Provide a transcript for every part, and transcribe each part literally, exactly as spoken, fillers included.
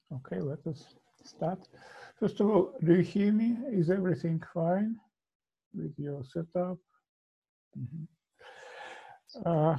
Okay, let us start. First of all, do you hear me? Is everything fine with your setup? Mm-hmm. uh,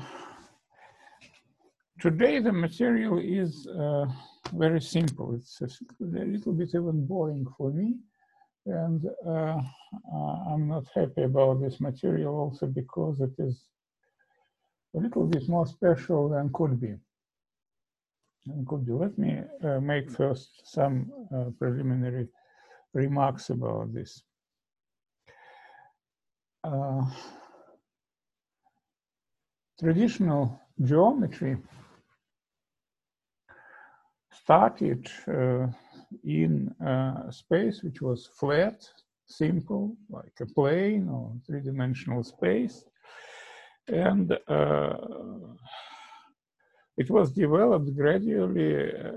today the material is uh, very simple. It's a, a little bit even boring for me, and uh, uh, I'm not happy about this material also because it is a little bit more special than could be. And could be. Let me uh, make first some uh, preliminary remarks about this. Uh, traditional geometry started uh, in a space which was flat, simple, like a plane or three-dimensional space. And uh, it was developed gradually uh,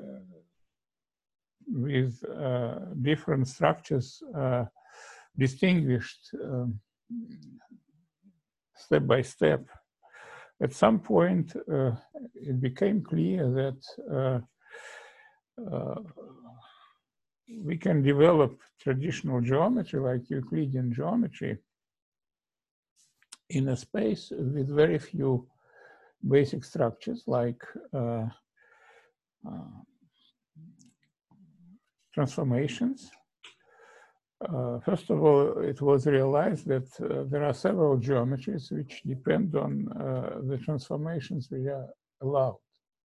with uh, different structures uh, distinguished um, step by step. At some point, uh, it became clear that uh, uh, we can develop traditional geometry like Euclidean geometry in a space with very few basic structures like uh, uh, transformations. Uh, first of all, it was realized that uh, there are several geometries which depend on uh, the transformations we are allowed.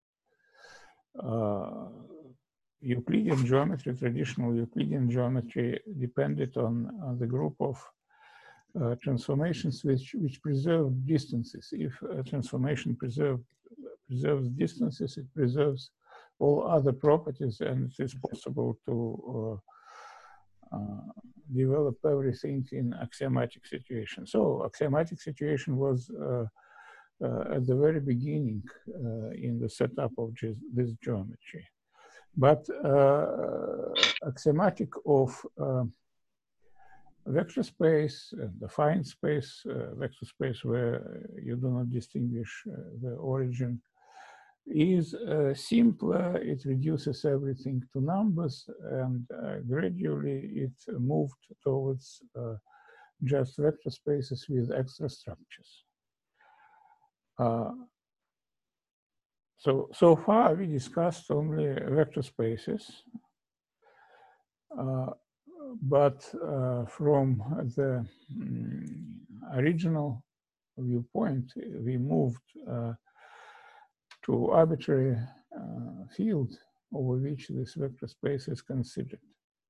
Uh, Euclidean geometry, traditional Euclidean geometry, depended on, on the group of uh, transformations which, which preserve distances. If a transformation preserve, preserves distances, it preserves all other properties, and it is possible to uh, uh, develop everything in axiomatic situation. So axiomatic situation was uh, uh, at the very beginning uh, in the setup of this geometry. But uh, axiomatic of uh, vector space, uh, defined space, uh, vector space where you do not distinguish uh, the origin, is uh, simpler. It reduces everything to numbers, and uh, gradually it moved towards uh, just vector spaces with extra structures. Uh, so, so far we discussed only vector spaces. Uh, but uh, from the um, original viewpoint, we moved uh, to arbitrary uh, field over which this vector space is considered.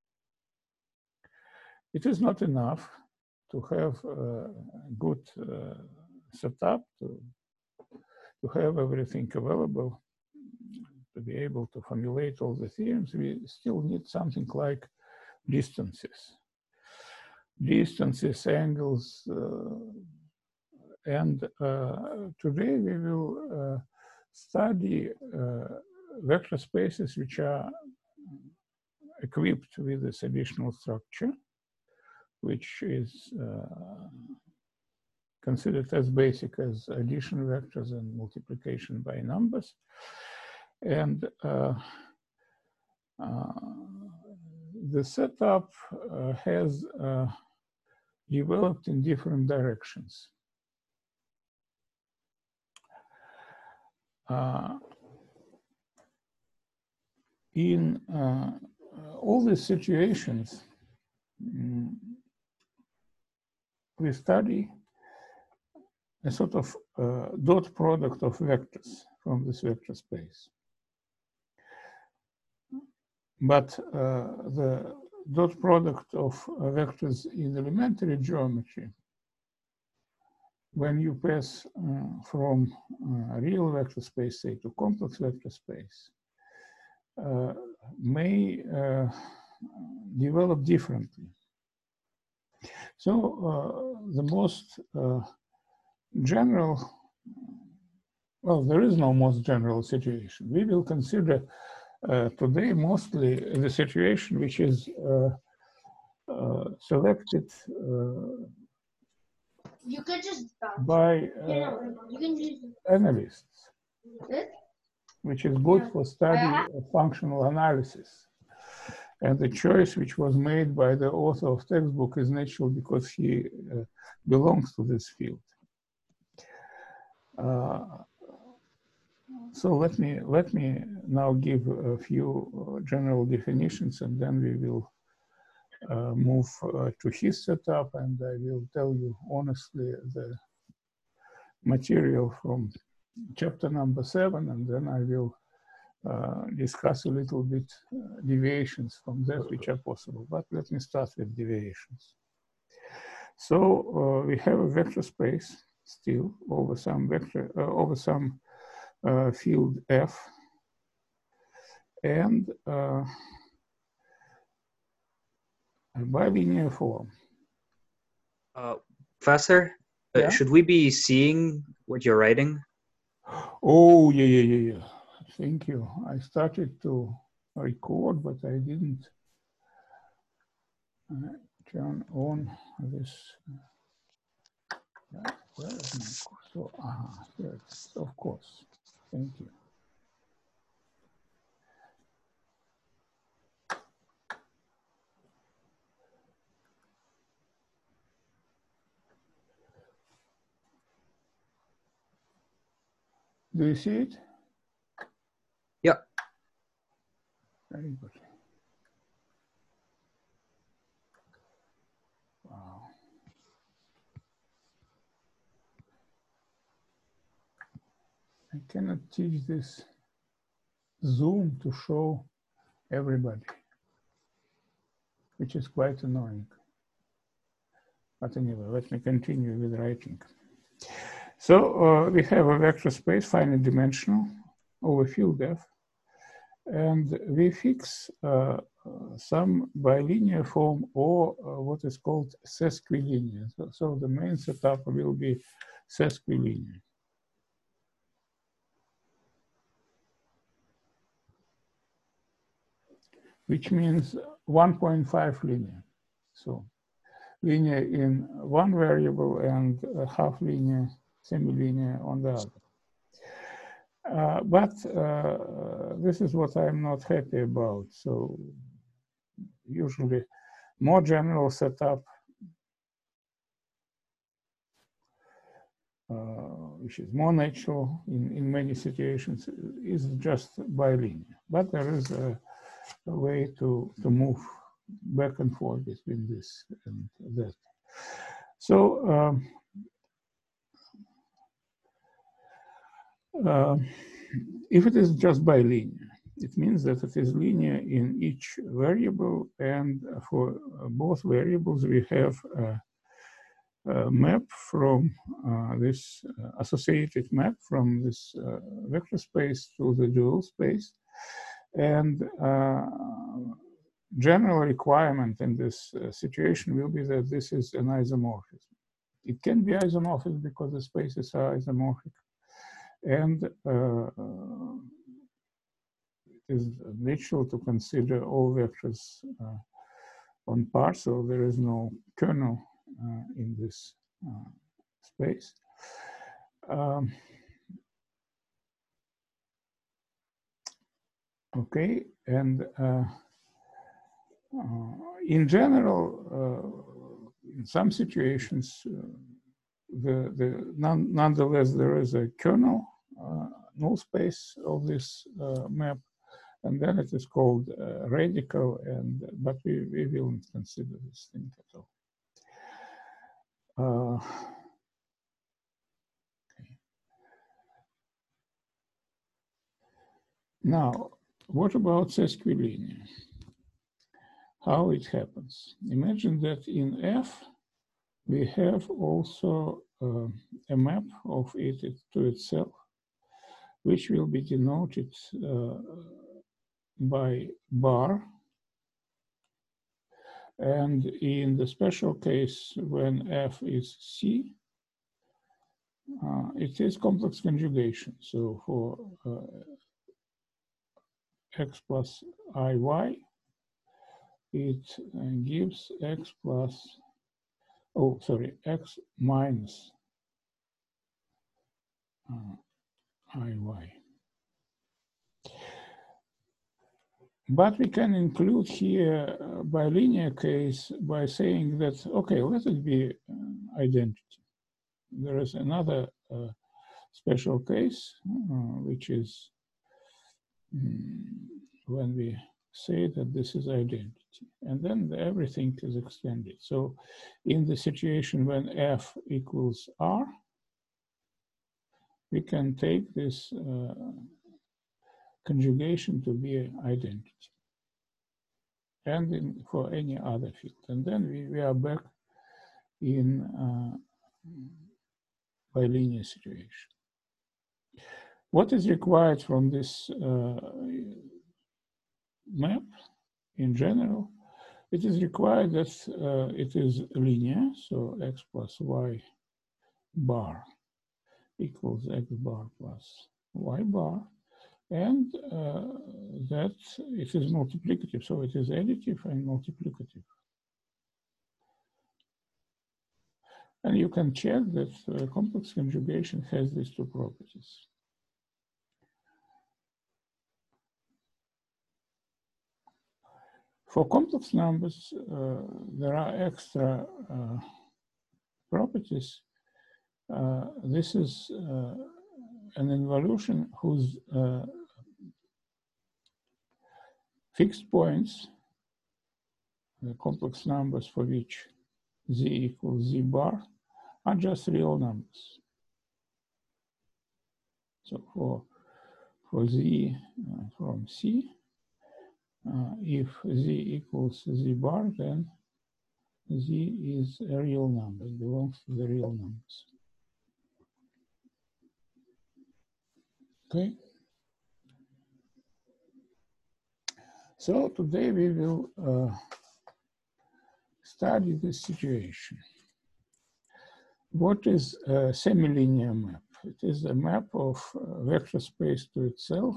It is not enough to have a good uh, setup, to, to have everything available, to be able to formulate all the theorems. We still need something like distances. Distances, angles, uh, and uh, today we will uh, study uh, vector spaces which are equipped with this additional structure, which is uh, considered as basic as addition vectors and multiplication by numbers. And uh, uh, the setup uh, has uh, developed in different directions. Uh, in uh, all these situations, um, we study a sort of uh, dot product of vectors from this vector space. But uh, the dot product of uh, vectors in elementary geometry, when you pass uh, from uh, real vector space, say, to complex vector space, uh, may uh, develop differently. So uh, the most uh, general, well, there is no most general situation. We will consider uh, today mostly the situation which is uh, uh, selected uh, you can just by uh, you can just analysts, it? which is good Yeah. for study of functional analysis. And the choice which was made by the author of textbook is natural because he uh, belongs to this field. Uh, so let me let me now give a few general definitions, and then we will uh, move uh, to his setup, and I will tell you honestly the material from chapter number seven, and then I will uh, discuss a little bit uh, deviations from that which are possible. But let me start with deviations. So uh, we have a vector space still over some vector uh, over some uh, field F, and uh, a bilinear form. Uh, Professor, Yeah? uh, should we be seeing what you're writing? Oh, yeah, yeah, yeah, yeah. Thank you. I started to record, but I didn't uh, turn on this. Yeah, where is my course? So, uh, here it is, of course. Thank you. Do you see it? Yeah. Very good. Wow. I cannot teach this Zoom to show everybody, which is quite annoying. But anyway, let me continue with writing. So uh, we have a vector space, finite dimensional, over field F, and we fix uh, some bilinear form or uh, what is called sesquilinear. So, so the main setup will be sesquilinear. Which means one point five linear. So linear in one variable and half linear, semi-linear on the other. Uh, but uh, this is what I'm not happy about. So usually more general setup, uh, which is more natural in, in many situations, is just bilinear. But there is a, a way to, to move back and forth between this and that. So um, uh, if it is just bilinear, it means that it is linear in each variable, and for both variables we have a, a map from uh, this uh, associated map from this uh, vector space to the dual space, and uh, general requirement in this uh, situation will be that this is an isomorphism. It can be isomorphic because the spaces are isomorphic, and uh, it is natural to consider all vectors uh, on par, so there is no kernel uh, in this uh, space. Um, okay, and uh, uh, in general, uh, in some situations, uh, the, the none, nonetheless there is a kernel uh, null space of this uh, map, and then it is called uh, radical, and but we, we won't consider this thing at all. Uh, okay. Now, what about sesquilinear? How it happens? Imagine that in F, we have also uh, a map of it to itself, which will be denoted uh, by bar. And in the special case, when F is C, uh, it is complex conjugation. So for uh, x plus iy, it uh, gives x plus, oh, sorry, x minus uh, iy. but we can include here uh, bilinear case by saying that, okay, let it be uh, identity. There is another uh, special case, uh, which is um, when we say that this is identity, and then everything is extended. So in the situation when F equals R, we can take this uh, conjugation to be identity, and in, for any other field. And then we, we are back in uh, bilinear situation. What is required from this uh, map in general? It is required that uh, it is linear, so x plus y bar equals x bar plus y bar, and uh, that it is multiplicative, so it is additive and multiplicative. And you can check that uh, complex conjugation has these two properties. For complex numbers, uh, there are extra uh, properties. Uh, this is uh, an involution whose uh, fixed points, the complex numbers for which z equals z bar, are just real numbers. So for, for z uh, from C, uh, if z equals z bar, then z is a real number, it belongs to the real numbers. Okay. So today we will uh, study this situation. What is a semilinear map? It is a map of uh, vector space to itself,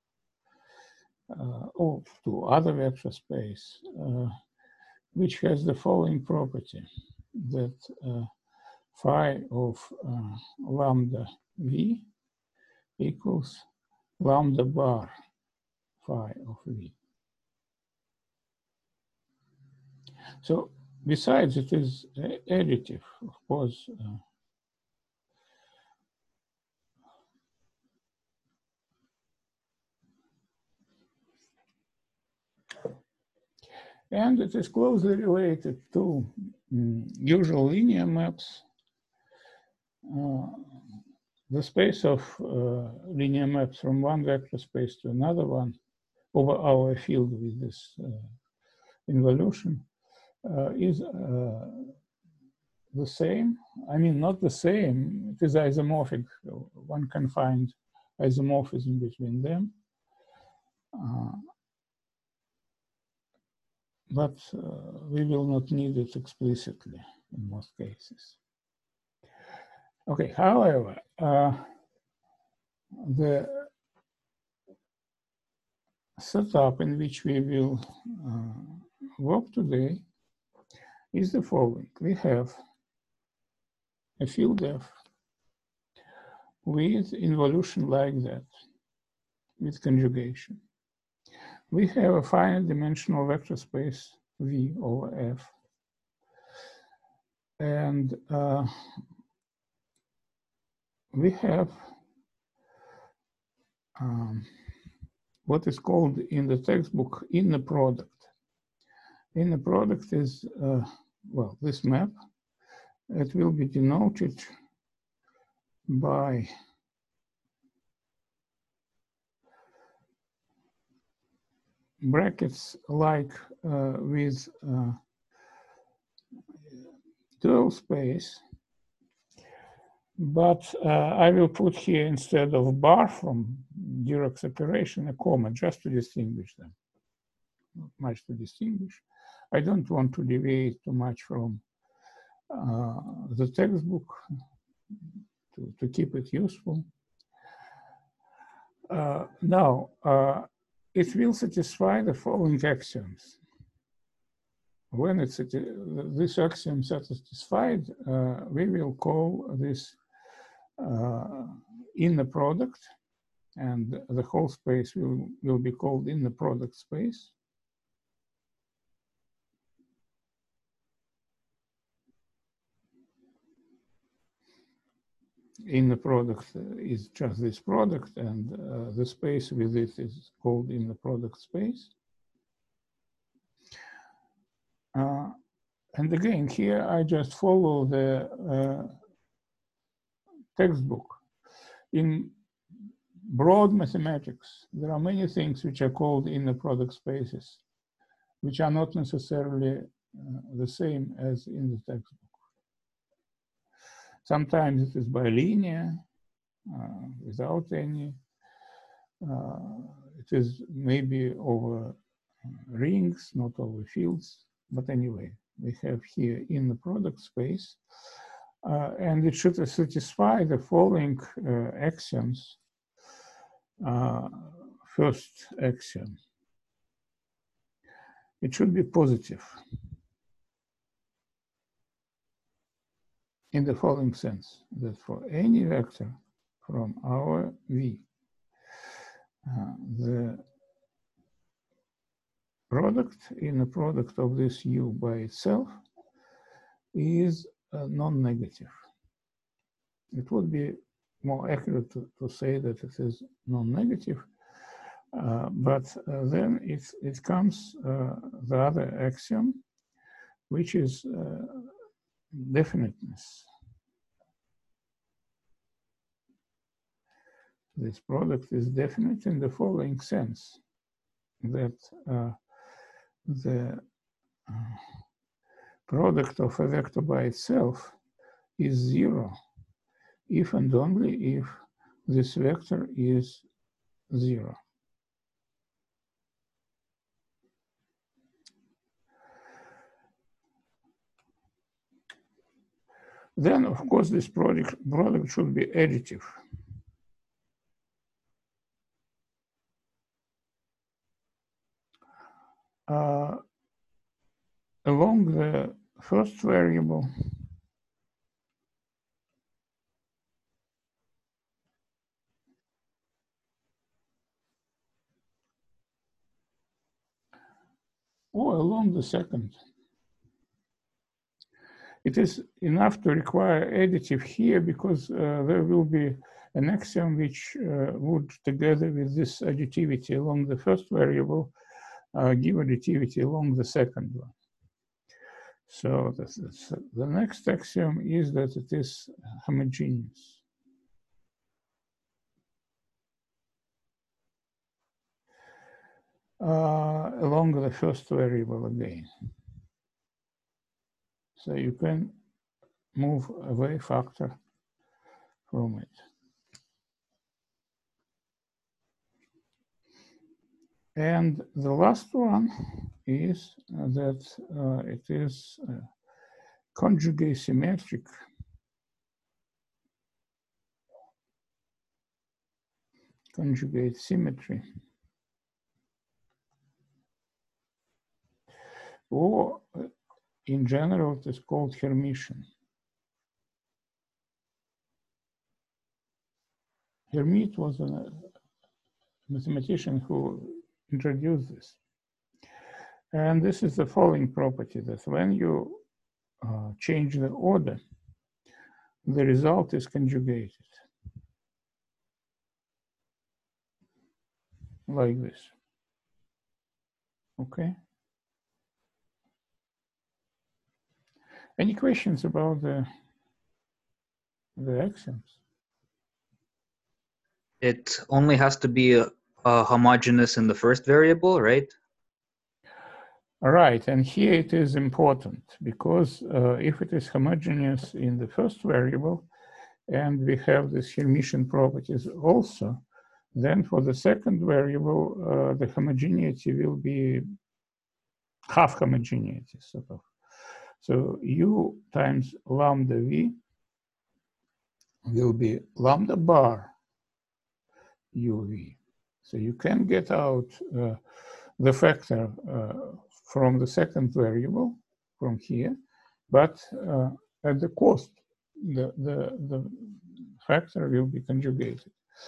uh, or to other vector space, uh, which has the following property, that uh, phi of uh, lambda v equals lambda bar phi of v. So besides, it is additive, of course. Uh, and it is closely related to um, usual linear maps. Uh, the space of uh, linear maps from one vector space to another one over our field with this uh, involution uh, is uh, the same. I mean, not the same, it is isomorphic. One can find isomorphism between them. Uh, but uh, we will not need it explicitly in most cases. Okay, however, uh, the setup in which we will uh, work today is the following. We have a field F with involution like that, with conjugation. We have a finite dimensional vector space V over F. And uh, we have um, what is called in the textbook inner product. Inner product is, uh, well, this map. It will be denoted by brackets like uh, with uh, dual space, but uh, I will put here instead of bar from Dirac's operation a comma just to distinguish them. Not much to distinguish. I don't want to deviate too much from uh, the textbook to, to keep it useful. Uh, now, uh, it will satisfy the following axioms. When it's this axiom satisfied, uh, we will call this uh, inner product and the whole space will, will be called in the product space. In the product is just this product, and uh, the space with it is called in the product space. Uh, and again, here I just follow the uh, textbook. In broad mathematics, there are many things which are called inner product spaces, which are not necessarily uh, the same as in the textbook. Sometimes it is bilinear, uh, without any. Uh, it is maybe over rings, not over fields. But anyway, we have here in the product space, uh, and it should satisfy the following uh, axioms. Uh, first axiom, it should be positive in the following sense, that for any vector from our V, uh, the product in the product of this U by itself is uh, non-negative. It would be more accurate to, to say that it is non-negative, uh, but uh, then it, it comes uh, the other axiom, which is uh, definiteness. This product is definite in the following sense, that uh, the uh, product of a vector by itself is zero if and only if this vector is zero. Then, of course, this product, product should be additive. Uh, along the first variable, or along the second. It is enough to require additive here because uh, there will be an axiom which uh, would, together with this additivity along the first variable, uh, give additivity along the second one. So this is, the next axiom is that it is homogeneous. Uh, along the first variable again. So you can move away factor from it. And the last one is uh, that uh, it is uh, conjugate symmetric. Conjugate symmetry. Or uh, in general, it is called Hermitian. Hermite was a mathematician who introduced this. And this is the following property, that when you uh, change the order, the result is conjugated. Like this. Okay? Any questions about the, the axioms? It only has to be a, a homogeneous in the first variable, right? All right, and here it is important because uh, if it is homogeneous in the first variable and we have this Hermitian properties also, then for the second variable, uh, the homogeneity will be half homogeneity, sort of. So U times lambda V will be lambda bar U V. So you can get out uh, the factor uh, from the second variable, from here, but uh, at the cost, the, the, the factor will be conjugated.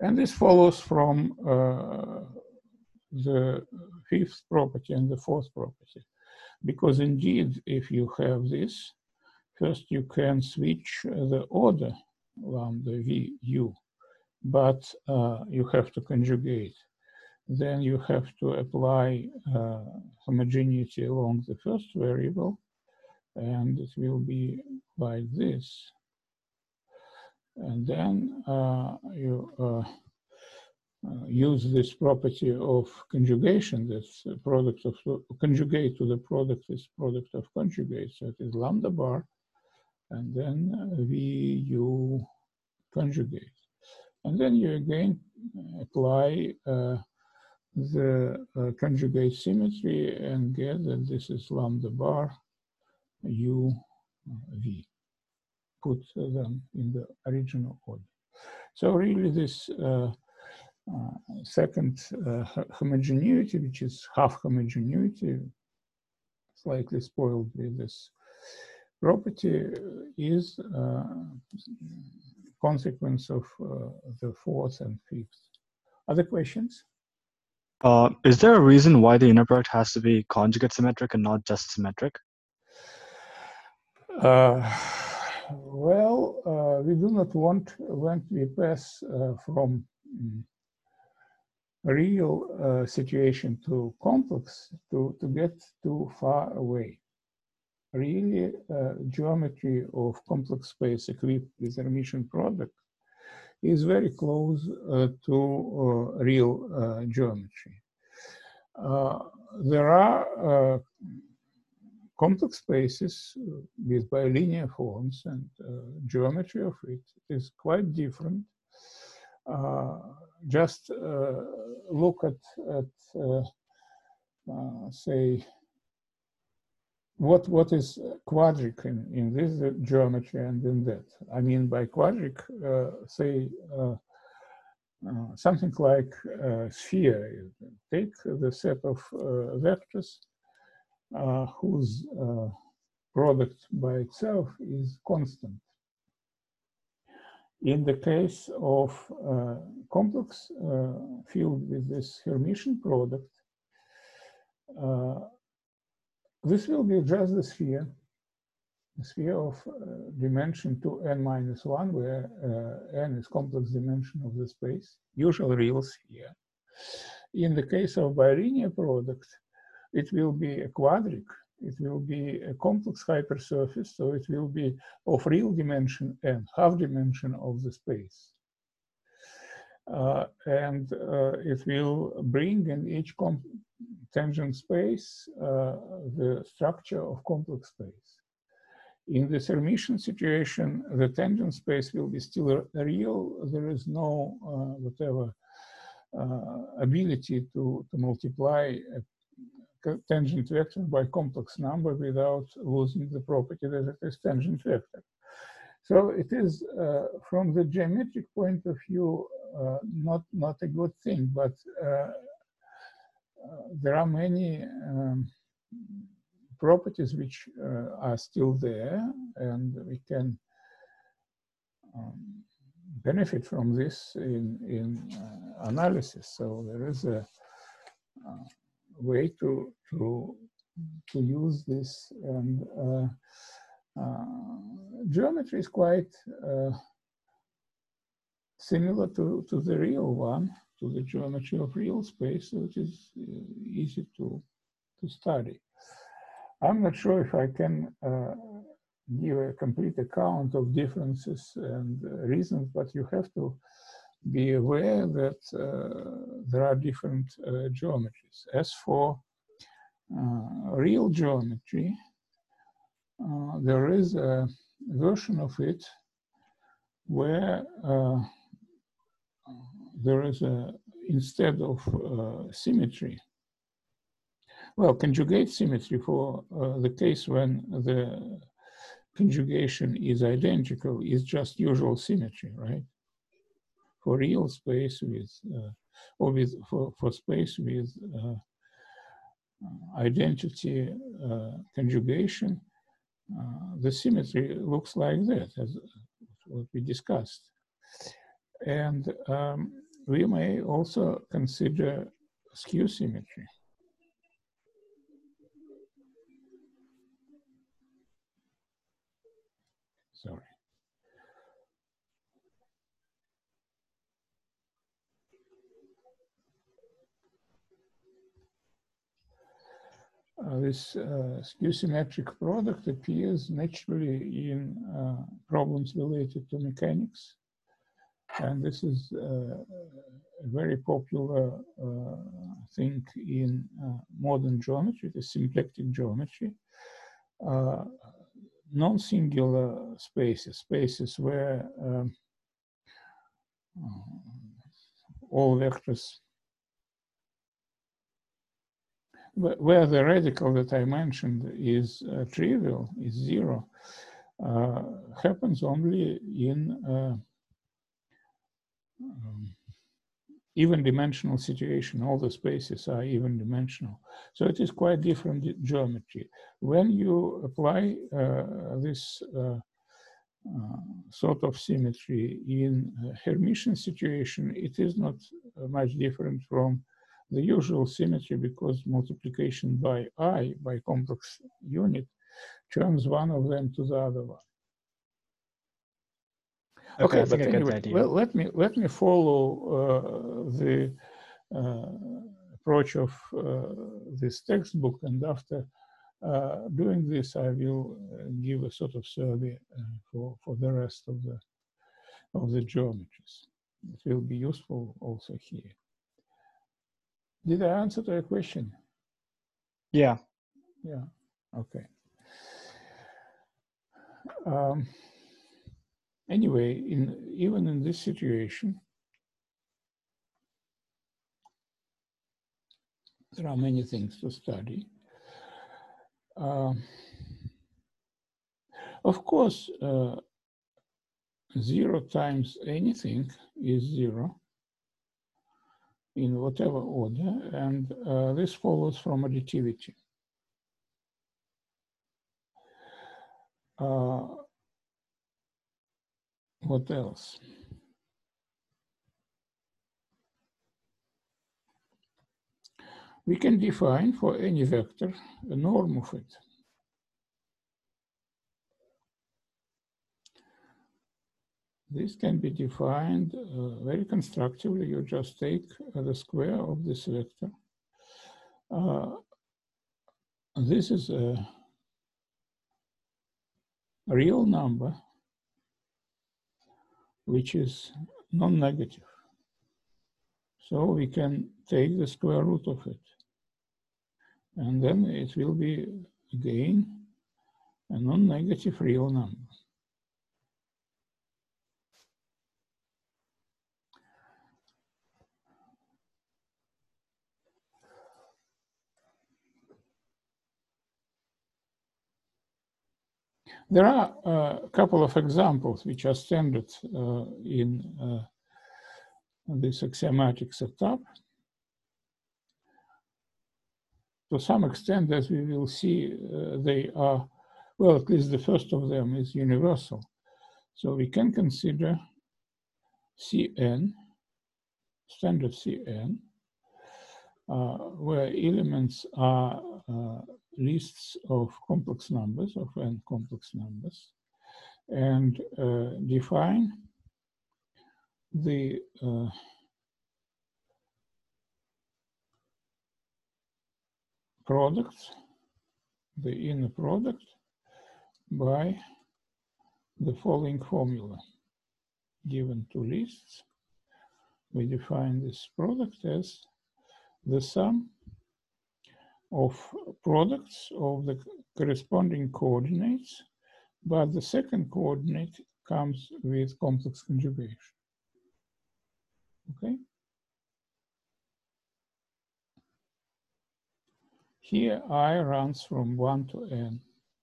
And this follows from uh, the fifth property and the fourth property. Because indeed, if you have this, first you can switch the order lambda v u, but uh, you have to conjugate. Then you have to apply uh, homogeneity along the first variable, and it will be like this. And then uh, you uh, uh, use this property of conjugation, that's a product of conjugate to the product is product of conjugate, so it is lambda bar, and then V U conjugate. And then you again apply uh, the uh, conjugate symmetry and get that this is lambda bar U V. Put them in the original order. So really this uh, uh, second uh, homogeneity, which is half homogeneity, slightly spoiled with this property, is uh, consequence of uh, the fourth and fifth. Other questions? Uh, is there a reason why the inner product has to be conjugate symmetric and not just symmetric? Uh, well, uh, we do not want, when we pass uh, from um, real uh, situation to complex, to, to get too far away. Really, uh, geometry of complex space equipped with Hermitian product is very close uh, to uh, real uh, geometry. Uh, there are uh, complex spaces with bilinear forms, and uh, geometry of it is quite different. Uh, just uh, look at, at uh, uh, say, what what is quadric in, in this geometry and in that. I mean by quadric, uh, say, uh, uh, something like a sphere. Take the set of uh, vectors uh, whose uh, product by itself is constant. In the case of uh, complex uh, field with this Hermitian product, uh, this will be just the sphere, the sphere of uh, dimension two n minus one, where uh, n is complex dimension of the space, usual real sphere. In the case of bilinear product, it will be a quadric. It will be a complex hypersurface, so it will be of real dimension n, half dimension of the space. Uh, and uh, it will bring in each tangent space uh, the structure of complex space. In this Hermitian situation, the tangent space will be still real. There is no uh, whatever uh, ability to, to multiply a tangent vector by complex number without losing the property that it is tangent vector. So it is, uh, from the geometric point of view, uh, not, not a good thing, but uh, uh, there are many um, properties which uh, are still there, and we can um, benefit from this in, in uh, analysis. So there is a uh, way to, to, to use this, and uh, uh, geometry is quite uh, similar to, to the real one, to the geometry of real space, so it is easy to, to study. I'm not sure if I can uh, give a complete account of differences and uh, reasons, but you have to be aware that uh, there are different uh, geometries. As for uh, real geometry, uh, there is a version of it where uh, there is a, instead of uh, symmetry, well, conjugate symmetry for uh, the case when the conjugation is identical is just usual symmetry, right? For real space with, uh, or with, for, for space with uh, identity uh, conjugation, uh, the symmetry looks like that, as what we discussed. And um, we may also consider skew symmetry. Sorry. Uh, this uh, skew-symmetric product appears naturally in uh, problems related to mechanics. And this is uh, a very popular uh, thing in uh, modern geometry, the symplectic geometry. Uh, non-singular spaces, spaces where um, all vectors, where the radical that I mentioned is uh, trivial, is zero, uh, happens only in uh, um, even dimensional situation. All the spaces are even dimensional. So it is quite different geometry. When you apply uh, this uh, uh, sort of symmetry in a Hermitian situation, it is not uh, much different from the usual symmetry, because multiplication by I, by complex unit, turns one of them to the other one. Okay, Okay, I but think I get anyway, the idea. well, let me let me follow uh, the uh, approach of uh, this textbook, and after uh, doing this, I will uh, give a sort of survey uh, for for the rest of the of the geometries. It will be useful also here. Did I answer to your question? Yeah. Yeah. Okay. Um, anyway, in even in this situation, there are many things to study. Uh, of course, uh, zero times anything is zero in whatever order, and uh, this follows from additivity. Uh, what else? We can define for any vector a norm of it. This can be defined uh, very constructively. You just take uh, the square of this vector. Uh, this is a real number which is non-negative. So we can take the square root of it. And then it will be, again, a non-negative real number. There are uh, a couple of examples which are standard uh, in uh, this axiomatic setup. To some extent, as we will see, uh, they are, well, at least the first of them is universal. So we can consider C N, standard C N, uh, where elements are uh, lists of complex numbers, of n complex numbers, and uh, define the uh, product, the inner product, by the following formula. Given two lists, we define this product as the sum of products of the corresponding coordinates, but the second coordinate comes with complex conjugation. Okay? Here I runs from one to n.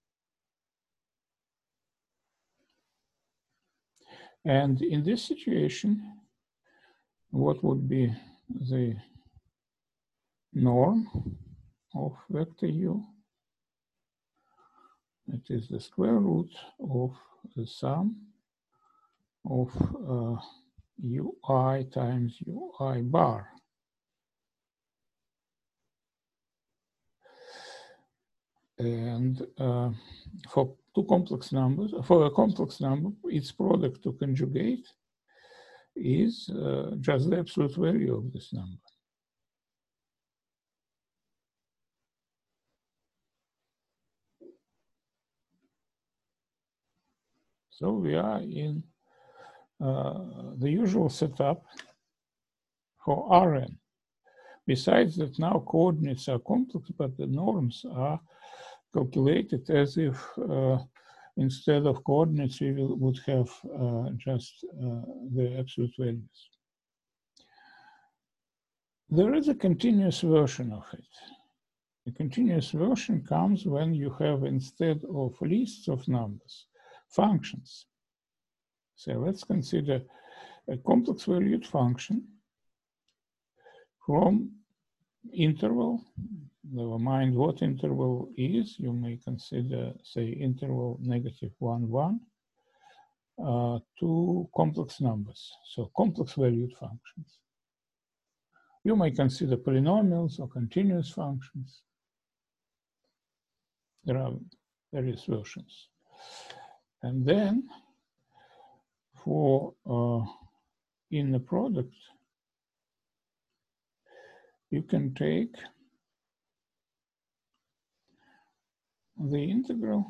And in this situation, what would be the norm of vector u? It is the square root of the sum of uh, ui times ui bar. And uh, for two complex numbers, for a complex number, its product to conjugate is uh, just the absolute value of this number. So we are in uh, the usual setup for Rn. Besides that, now coordinates are complex, but the norms are calculated as if uh, instead of coordinates, we will, would have uh, just uh, the absolute values. There is a continuous version of it. The continuous version comes when you have, instead of lists of numbers, functions. So let's consider a complex valued function from interval. Never mind what interval is. You may consider, say, interval negative one, one, uh, to complex numbers. So complex valued functions. You may consider polynomials or continuous functions. There are various versions. And then for uh, in the product, you can take the integral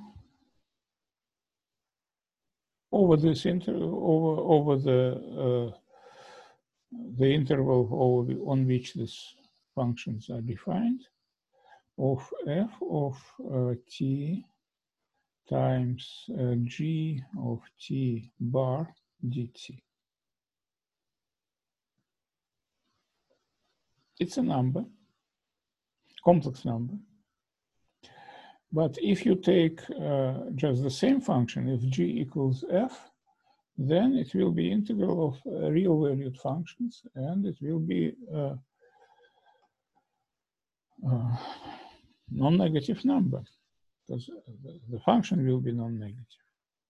over this interval, over over the uh, the interval over the, on which these functions are defined, of f of uh, t times uh, g of t bar dt. It's a number, complex number. But if you take uh, just the same function, if g equals f, then it will be integral of uh, real valued functions, and it will be uh, uh, non-negative number, because the, the function will be non-negative.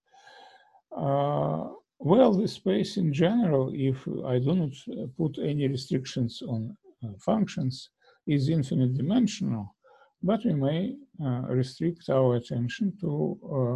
Uh, well, the space in general, if I do not put any restrictions on uh, functions, is infinite dimensional, but we may uh, restrict our attention to uh,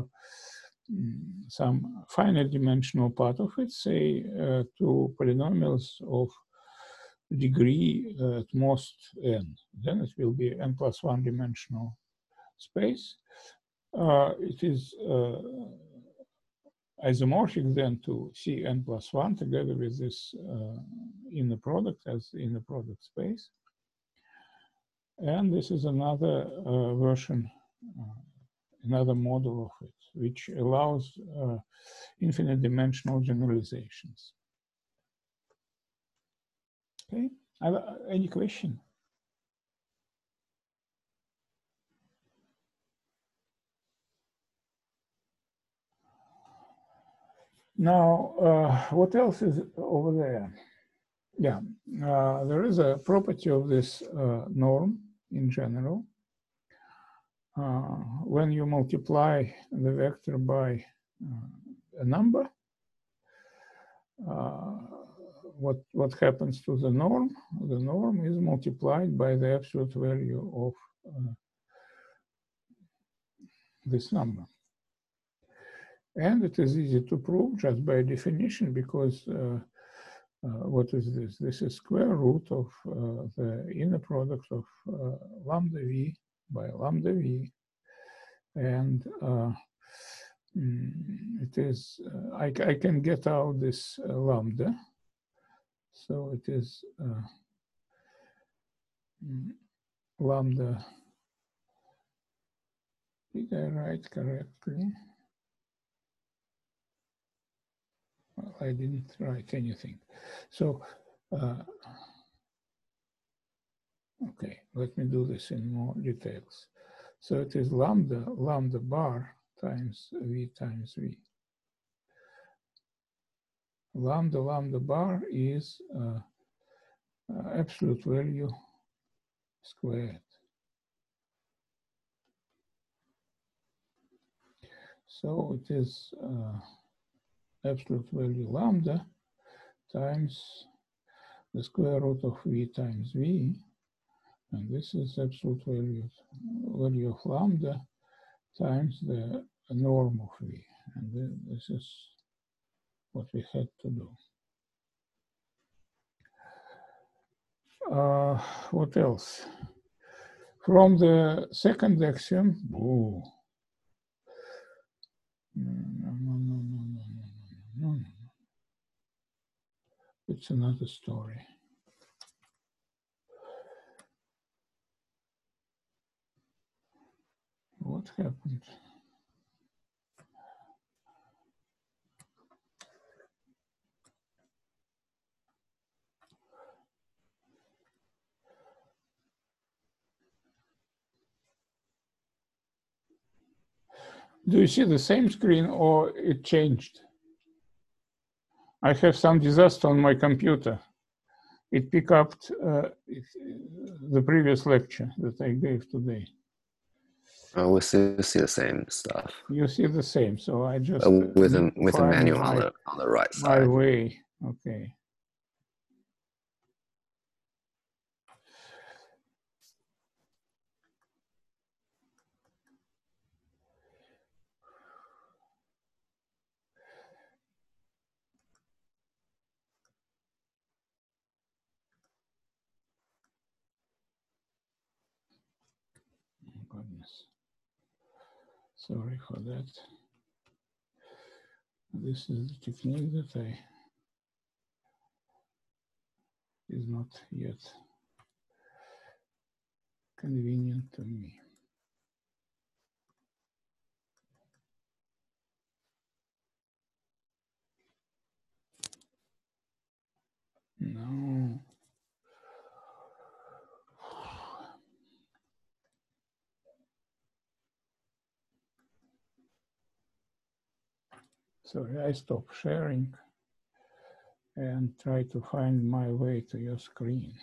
some finite dimensional part of it, say uh, to polynomials of degree uh, at most n. Then it will be n plus one dimensional space. Uh, it is uh, isomorphic then to Cn plus one together with this uh, inner product as inner product space. And this is another uh, version, uh, another model of it, which allows uh, infinite dimensional generalizations. Okay, uh, any question? Now, uh, what else is over there? Yeah, uh, there is a property of this uh, norm in general. Uh, when you multiply the vector by uh, a number, uh, what, what happens to the norm? The norm is multiplied by the absolute value of uh, this number. And it is easy to prove just by definition, because uh, uh, what is this? This is square root of uh, the inner product of uh, lambda v by lambda v. And uh, it is, uh, I, I can get out this uh, lambda. So it is uh, lambda, did I write correctly? Well, I didn't write anything. So, uh, okay, let me do this in more details. So it is lambda, lambda bar times v times v. Lambda, lambda bar is uh, uh, absolute value squared. So it is uh, absolute value lambda times the square root of v times v, and this is absolute value, value of lambda times the norm of v, and this is what we had to do. Uh, what else? From the second axiom, ooh, no, no, no, no, no, no, no, no, no. It's another story. What happened? Do you see the same screen or it changed? I have some disaster on my computer. It picked up uh, the previous lecture that I gave today. Oh, we still see the same stuff. You see the same, so I just uh, with a with a find menu my, on the on the right my side. way. Okay. Goodness. Sorry for that. This is the technique that I is not yet convenient to me. No. Sorry, I stop sharing and try to find my way to your screen.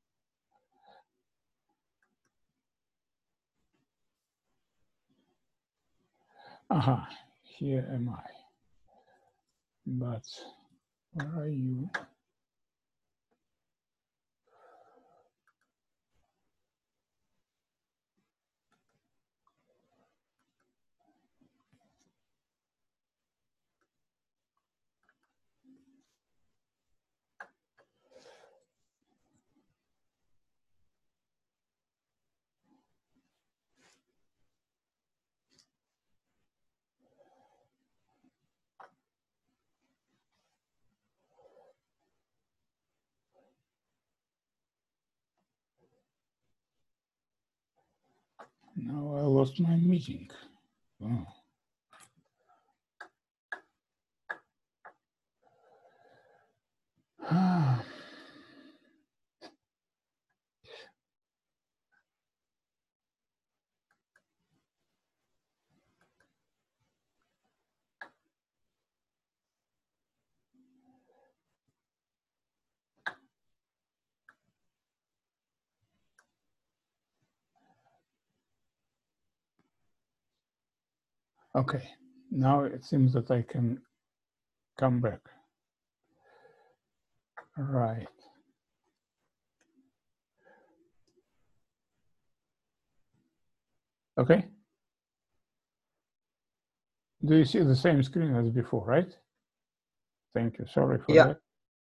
Aha, here am I. But where are you? Now I lost my meeting. Oh. Ah. Okay, now it seems that I can come back. Right. Okay. Do you see the same screen as before, right? Thank you. Sorry for Yeah. that.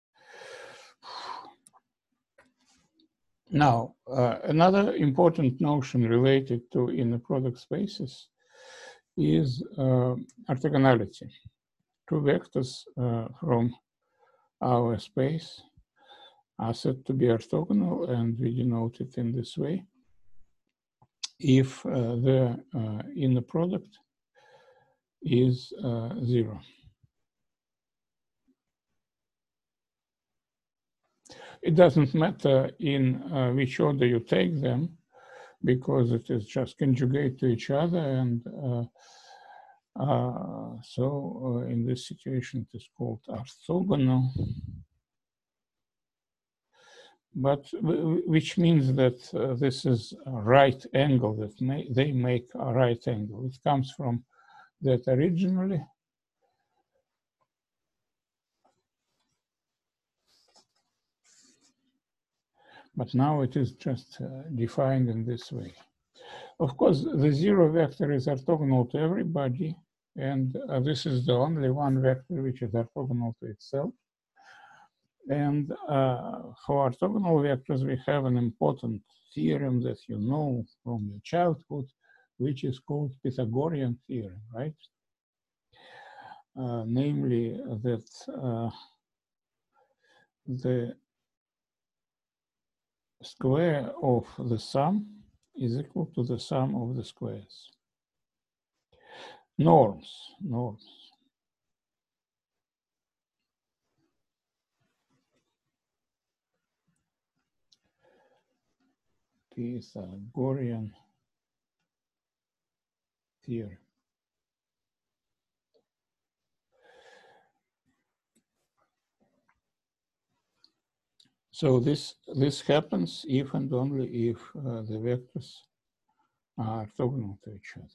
Now, uh, another important notion related to inner product spaces is uh, orthogonality. Two vectors uh, from our space are said to be orthogonal, and we denote it in this way if uh, the uh, inner product is uh, zero. It doesn't matter in uh, which order you take them, because it is just conjugate to each other, and uh, uh, so uh, in this situation it is called orthogonal, but which means that uh, this is a right angle, that may, they make a right angle. It comes from that originally. but now it is just uh, defined in this way. Of course, the zero vector is orthogonal to everybody, and uh, this is the only one vector which is orthogonal to itself. And uh, for orthogonal vectors, we have an important theorem that you know from your childhood, which is called Pythagorean theorem, right? Uh, namely, that uh, the square of the sum is equal to the sum of the squares. Norms, norms. Pythagorean theorem. So this, this happens if and only if uh, the vectors are orthogonal to each other.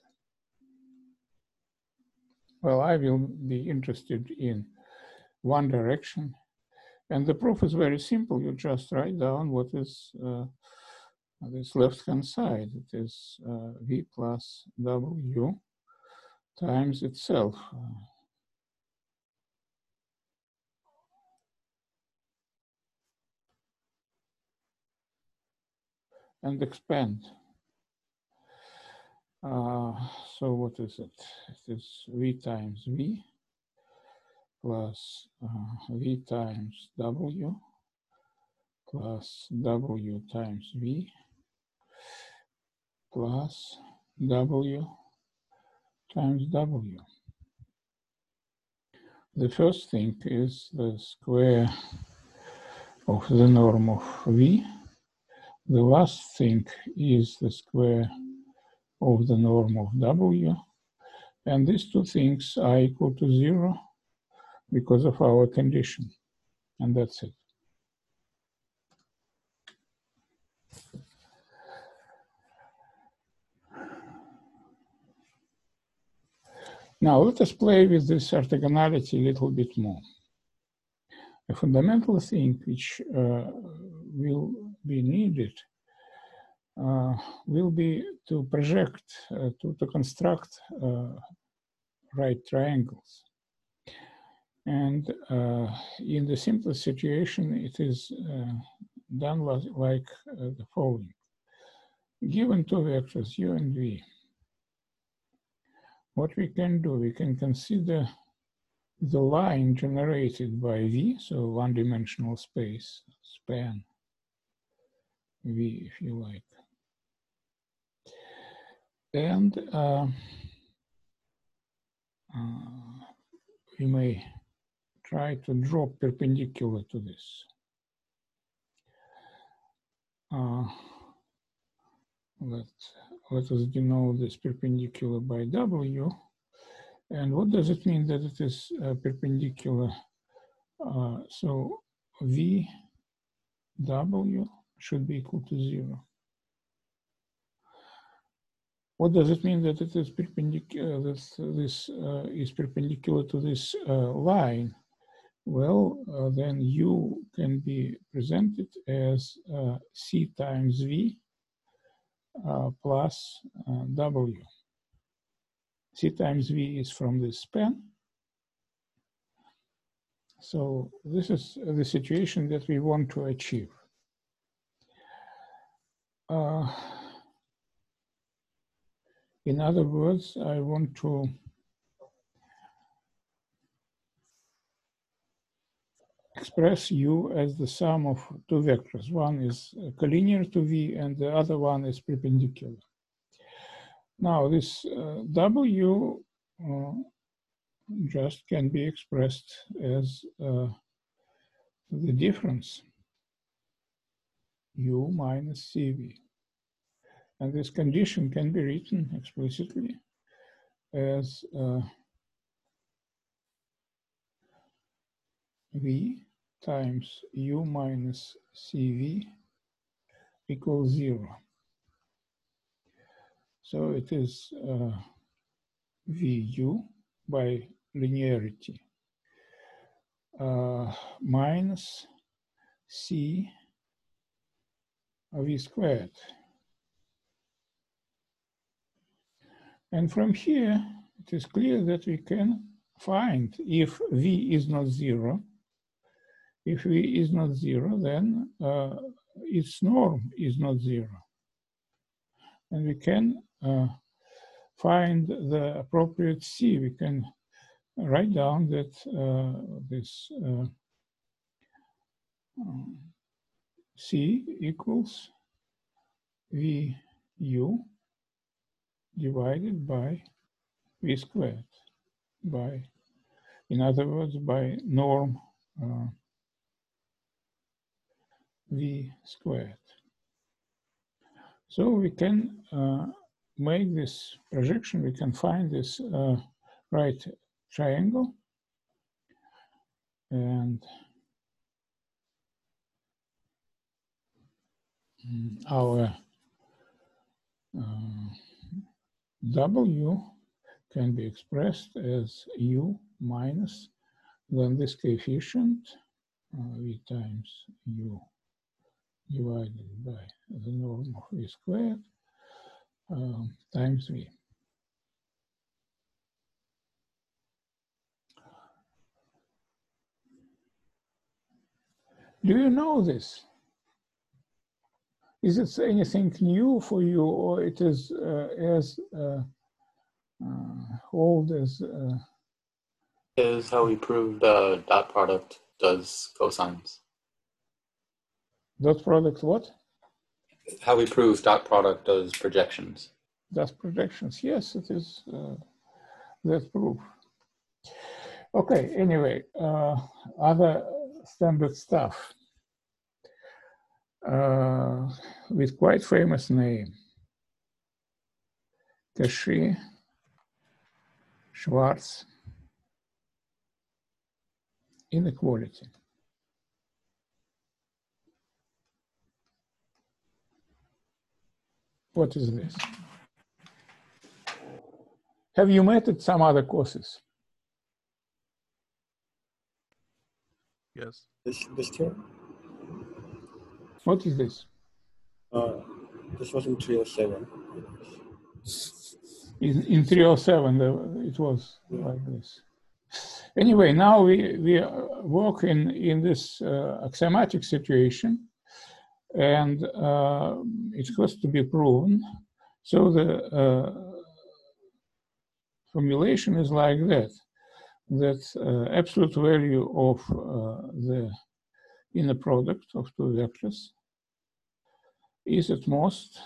Well, I will be interested in one direction. And the proof is very simple. You just write down what is uh, this left-hand side. It is uh, V plus W times itself. Uh, and expand. Uh, so what is it? It is V times V plus uh, V times W plus W times V plus W times W. The first thing is the square of the norm of V. The last thing is the square of the norm of W. And these two things are equal to zero because of our condition. And that's it. Now let us play with this orthogonality a little bit more. A fundamental thing which uh, will be needed uh, will be to project, uh, to, to construct uh, right triangles. And uh, in the simplest situation, it is uh, done like uh, the following. Given two vectors, u and v, what we can do, we can consider the line generated by V, so one-dimensional space, span V, if you like. And uh, uh, we may try to draw perpendicular to this. Uh, let, let us denote this perpendicular by W. And what does it mean that it is uh, perpendicular? Uh, so V W should be equal to zero. What does it mean that it is perpendicular? That this uh, is perpendicular to this uh, line? Well, uh, then U can be presented as uh, C times V uh, plus uh, W. C times V is from this span. So this is the situation that we want to achieve. Uh, in other words, I want to express U as the sum of two vectors. One is collinear to V and the other one is perpendicular. Now this uh, W uh, just can be expressed as uh, the difference U minus C V. And this condition can be written explicitly as uh, V times U minus C V equals zero. So it is uh, V U by linearity uh, minus C v squared. And from here, it is clear that we can find if v is not zero. If v is not zero, then uh, its norm is not zero. And we can uh, find the appropriate c. We can write down that uh, this uh, um, c equals vu divided by v squared, by, in other words, by norm uh, v squared. So we can uh, make this projection, we can find this uh, right triangle, and our uh, w can be expressed as u minus then this coefficient uh, v times u divided by the norm of v squared uh, times v. Do you know this? Is it anything new for you, or it is uh, as uh, uh, old as? Uh, is how we proved uh, dot product does cosines. dot product what? How we prove dot product does projections. Does projections? Yes, it is uh, that proof. Okay. Anyway, uh, other standard stuff. Uh, with quite famous name, Cauchy, Schwarz inequality. What is this? Have you met at some other courses? Yes. This this term. What is this? Uh, this was in three oh seven. In, in three oh seven, it was like this. Anyway, now we, we work in, in this uh, axiomatic situation, and uh, it has to be proven. So the uh, formulation is like that, that uh, absolute value of uh, the inner product of two vectors is at most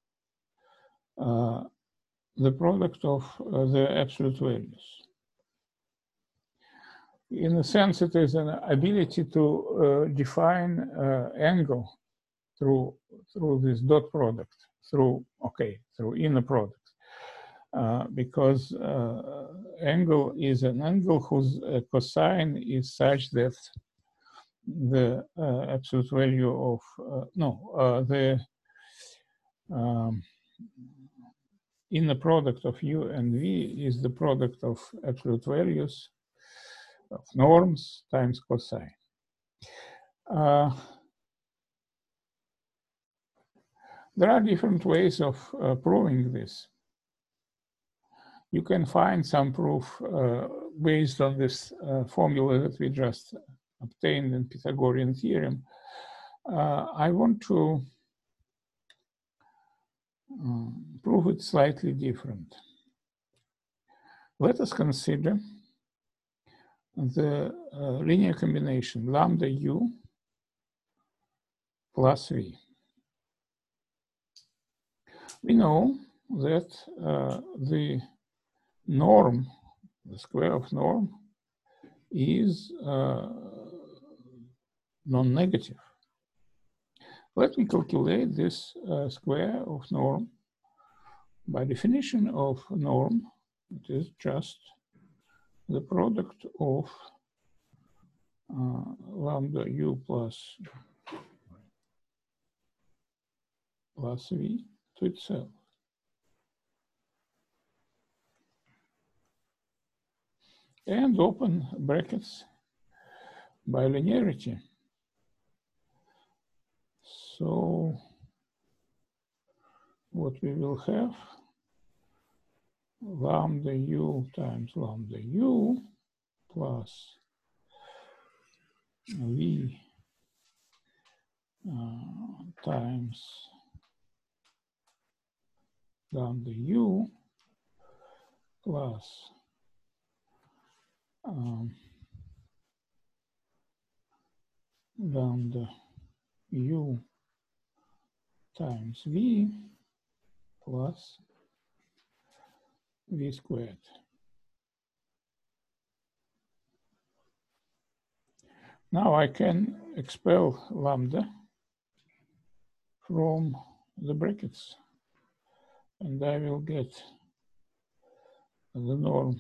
uh, the product of uh, the absolute values. In a sense, it is an ability to uh, define uh, angle through through this dot product, through, okay, through inner product. Uh, because uh, angle is an angle whose uh, cosine is such that the uh, absolute value of, uh, no, uh, the um, inner product of u and v is the product of absolute values of norms times cosine. Uh, there are different ways of uh, proving this. You can find some proof uh, based on this uh, formula that we just obtained in Pythagorean theorem. Uh, I want to um, prove it slightly different. Let us consider the uh, linear combination lambda u plus v. We know that uh, the norm, the square of norm, is uh, non-negative. Let me calculate this uh, square of norm. By definition of norm, it is just the product of uh, lambda u plus, plus v to itself. And open brackets by linearity. So what we will have, lambda u times lambda u plus v uh, times lambda u plus um, lambda u times v plus v squared. Now I can expel lambda from the brackets, and I will get the norm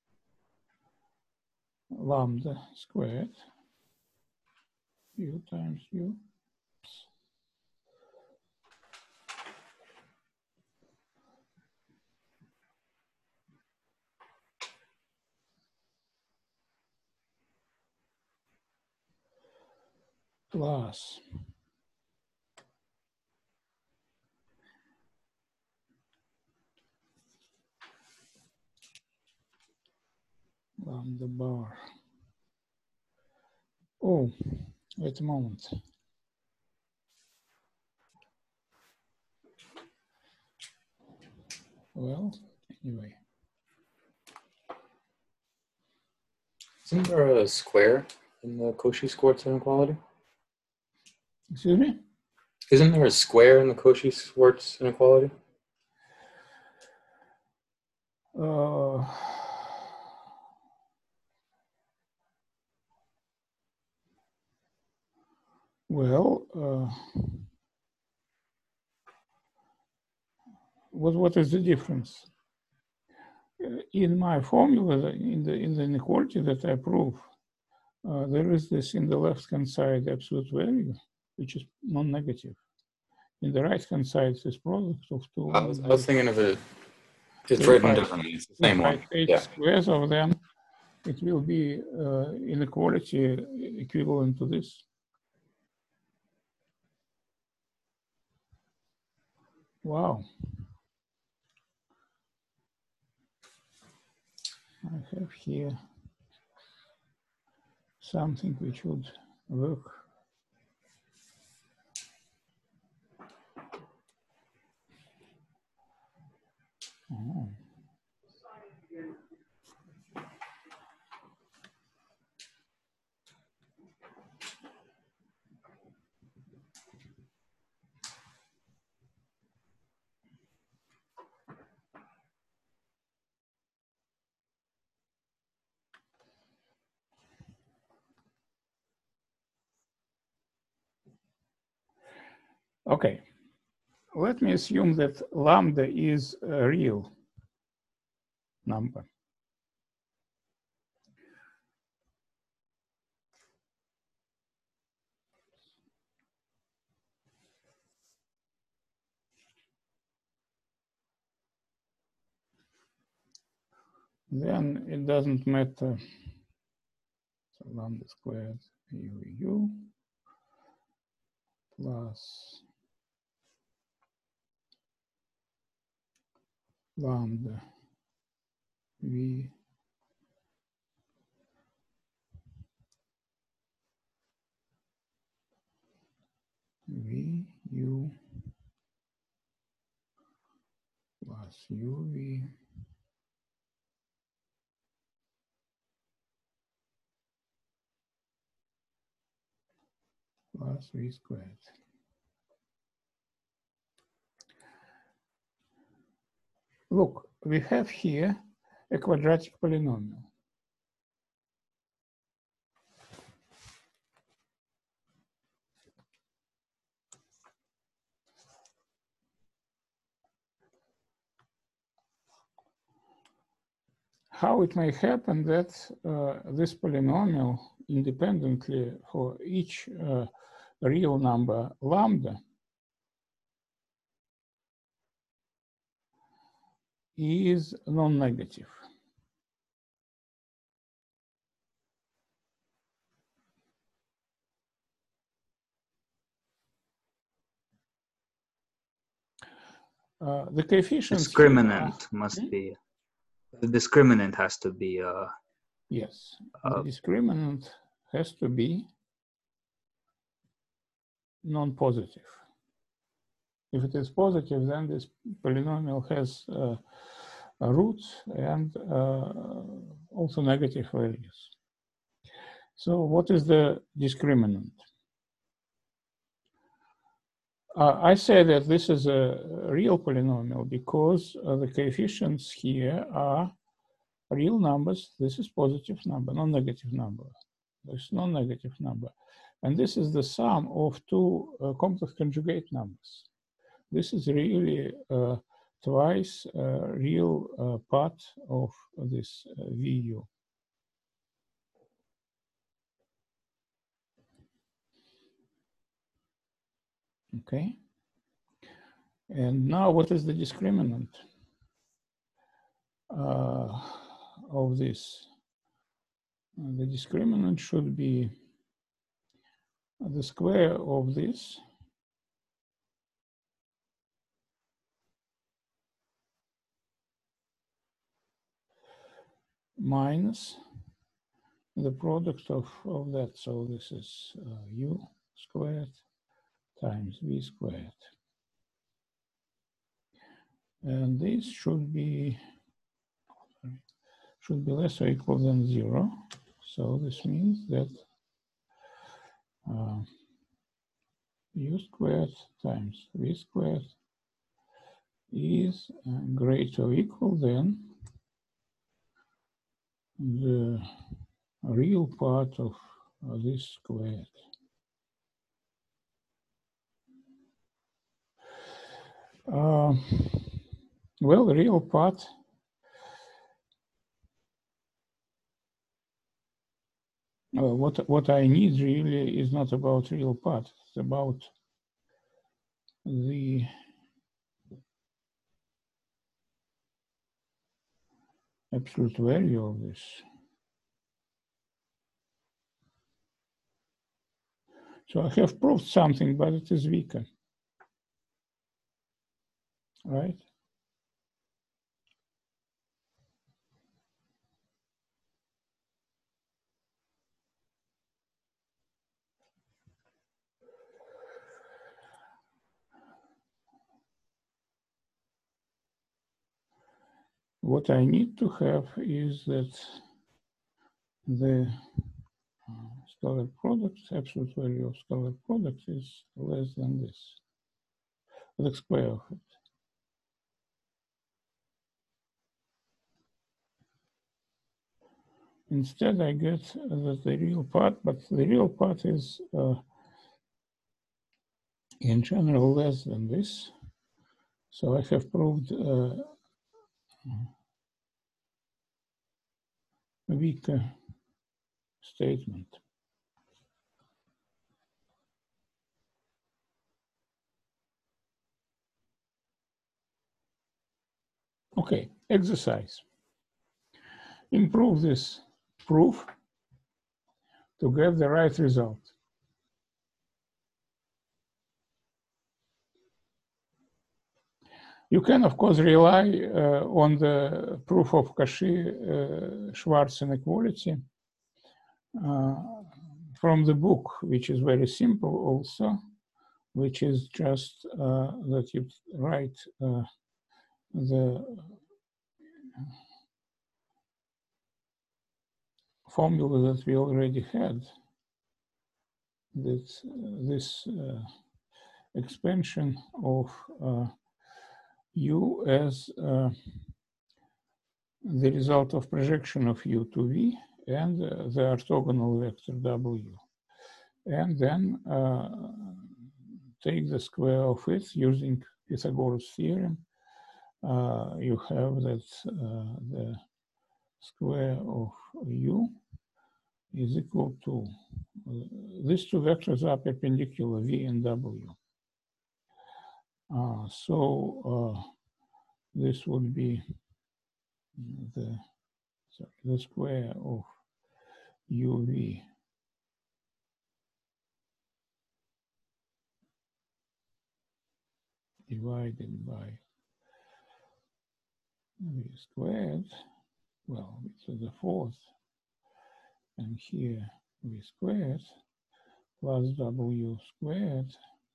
lambda squared u times u plus lambda bar. Oh, wait a moment. Well, anyway. Isn't there a square in the Cauchy-Schwarz inequality? Excuse me? Isn't there a square in the Cauchy-Schwarz inequality? Uh, well, uh, what what is the difference? Uh, in my formula, in the in the inequality that I prove, uh, there is this in the left-hand side absolute value, which is non-negative. In the right-hand side, this product of two. I was, I was thinking of it. It's So if written I- differently. It's the same If one. I take Yeah. squares of them, it will be uh, inequality equivalent to this. Wow. I have here something which would work. Oh. Okay, let me assume that lambda is a real number. Then it doesn't matter. So lambda squared u u plus lambda v v u plus uv plus v squared. Look, we have here a quadratic polynomial. How it may happen that uh, this polynomial independently for each uh, real number lambda is non-negative. uh, the coefficients here Discriminant are- must Hmm? be, the discriminant has to be, uh, Yes, Uh, the discriminant has to be non-positive. If it is positive, then this polynomial has uh, roots and uh, also negative values. So what is the discriminant? Uh, I say that this is a real polynomial because uh, the coefficients here are real numbers. This is positive number, non-negative number. This is non-negative number. And this is the sum of two uh, complex conjugate numbers. This is really uh, twice uh, real uh, part of this uh, V U. Okay. And now what is the discriminant uh, of this? Uh, the discriminant should be the square of this minus the product of, of that. So this is uh, U squared times V squared. And this should be should be less or equal than zero. So this means that uh, U squared times V squared is uh, greater or equal than the real part of uh, this squared. Uh, well, the real part Uh, what what I need really is not about real part. It's about the absolute value of this. So I have proved something, but it is weaker, right? What I need to have is that the uh, scalar product, absolute value of scalar product is less than this, the square of it. Instead, I get that the real part, but the real part is uh, in general less than this. So I have proved uh, a weaker statement. Okay, exercise. Improve this proof to get the right result. You can, of course, rely uh, on the proof of Cauchy-Schwarz uh, inequality uh, from the book, which is very simple also, which is just uh, that you write uh, the formula that we already had, that uh, this uh, expansion of uh, U as uh, the result of projection of U to V and uh, the orthogonal vector W. And then uh, take the square of it using Pythagoras theorem. Uh, you have that uh, the square of U is equal to, uh, these two vectors are perpendicular, V and W. Uh, so uh, this would be the, sorry, the square of U V divided by v squared, well, it's the fourth, and here v squared plus w squared,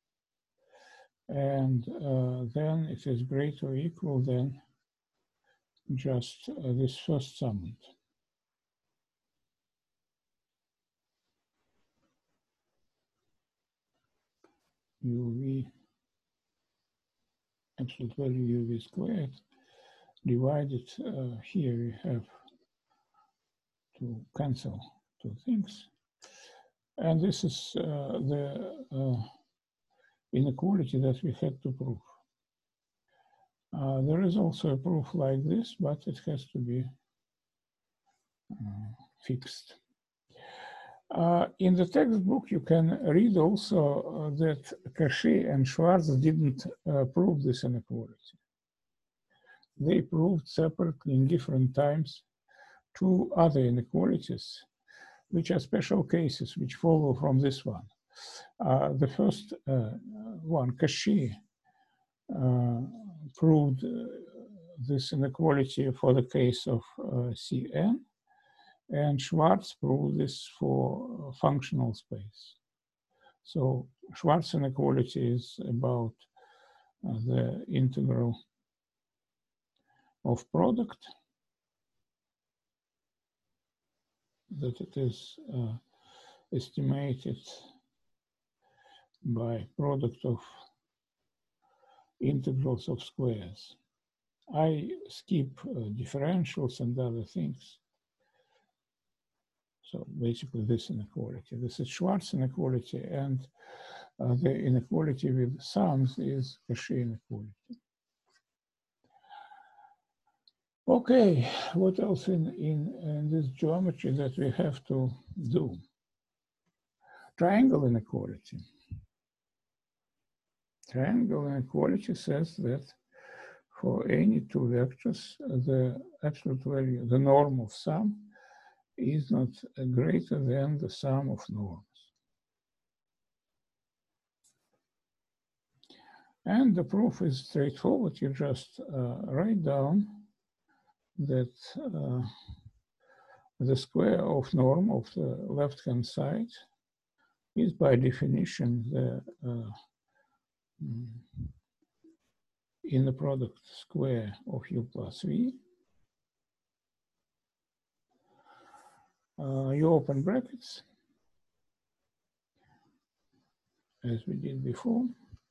and uh, then it is greater or equal than just uh, this first summand. uv, absolute value uv squared, divided, uh, here we have to cancel two things. And this is uh, the uh, inequality that we had to prove. Uh, there is also a proof like this, but it has to be uh, fixed. Uh, in the textbook, you can read also uh, that Cauchy and Schwarz didn't uh, prove this inequality. They proved separately in different times two other inequalities, which are special cases which follow from this one. Uh, the first uh, one, Cauchy, uh, proved uh, this inequality for the case of uh, C n, and Schwarz proved this for functional space. So Schwarz inequality is about uh, the integral of product, that it is uh, estimated by product of integrals of squares. I skip uh, differentials and other things. So basically this inequality. This is Schwarz inequality, and uh, the inequality with sums is Cauchy inequality. Okay, what else in, in, in this geometry that we have to do? Triangle inequality. Triangle inequality says that for any two vectors, the absolute value, the norm of sum, is not greater than the sum of norms. And the proof is straightforward. You just uh, write down that uh, the square of norm of the left-hand side is by definition the uh, in the product square of u plus v. Uh, you open brackets, as we did before.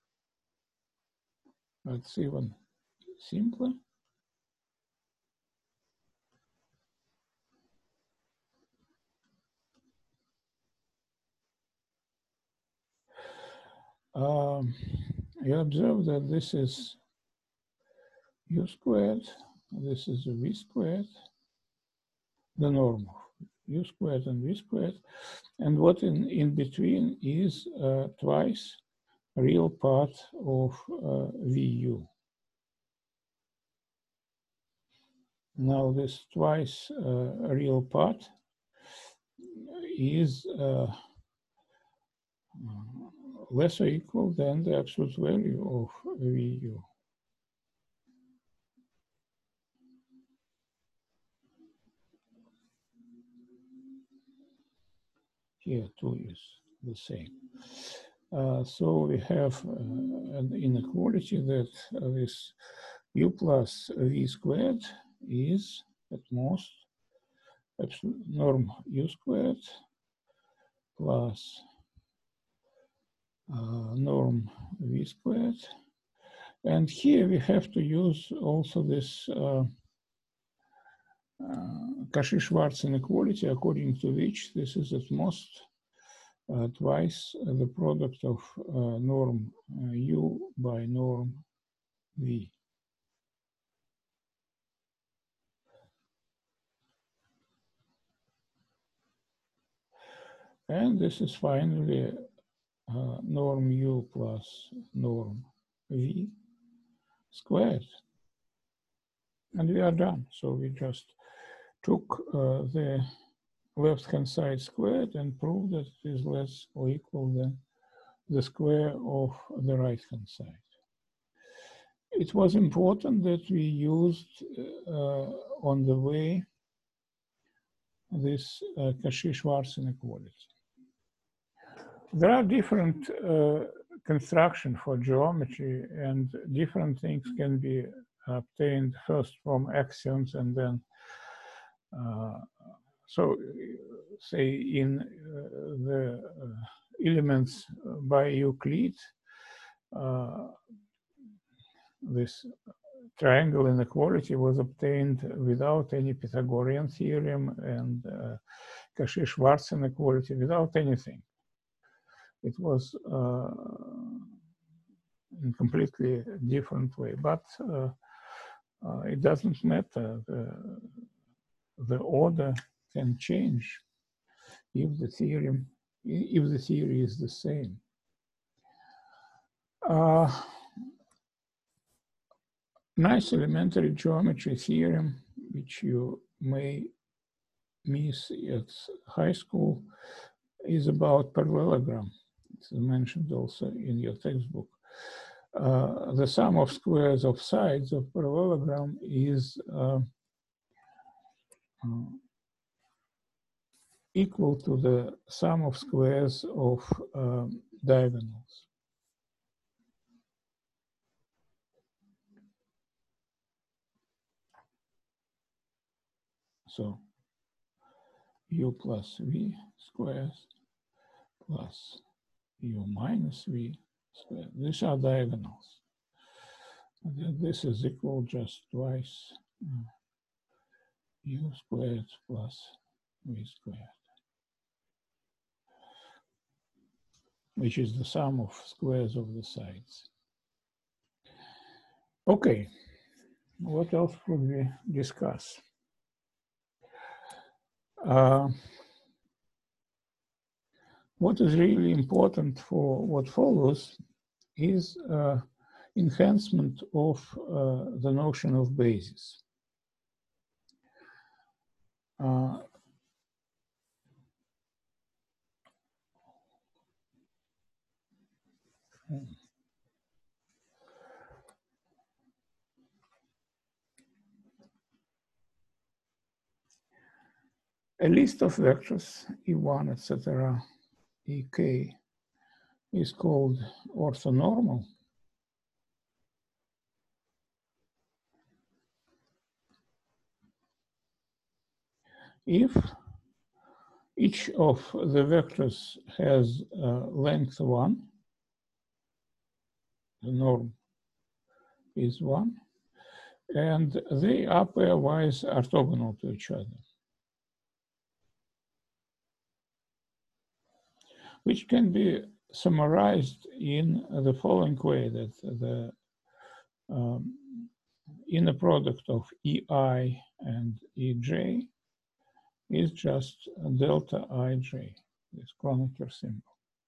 It's even simpler. Um, you observe that this is u squared, this is v squared, the norm of u squared and v squared, and what in, in between is uh, twice real part of uh, vu. Now this twice uh, real part is uh, less or equal than the absolute value of vu. Here two is the same. Uh, so we have uh, an inequality that uh, this u plus v squared is at most absolute norm u squared plus uh, norm v squared. And here we have to use also this uh, uh, Cauchy-Schwarz inequality, according to which this is at most uh, twice the product of uh, norm uh, u by norm v. And this is finally uh, norm u plus norm v squared. And we are done. So we just took uh, the left-hand side squared and proved that it is less or equal than the square of the right-hand side. it was important that we used uh, on the way this uh, Cauchy-Schwarz inequality. There are different uh, construction for geometry, and different things can be obtained first from axioms and then uh, so say in uh, the uh, elements by Euclid, uh, this triangle inequality was obtained without any Pythagorean theorem, and uh, Cauchy-Schwarz inequality without anything. It was uh, in a completely different way, but uh, uh, it doesn't matter. The, the order can change if the theorem, if the theory is the same. Uh, nice elementary geometry theorem, which you may miss at high school, is about parallelogram. It's mentioned also in your textbook. Uh, the sum of squares of sides of parallelogram is uh, uh, equal to the sum of squares of um, diagonals. So u plus v squares plus u minus v squared. These are diagonals. This is equal just twice uh, u squared plus v squared, which is the sum of squares of the sides. Okay, what else could we discuss? Uh, what is really important for what follows is uh, enhancement of uh, the notion of basis. Uh, a list of vectors, E one, et cetera, E k, is called orthonormal if each of the vectors has uh, length one, the norm is one, and they are pairwise orthogonal to each other, which can be summarized in the following way, that the um, inner product of E I and E j is just delta ij, this Kronecker symbol.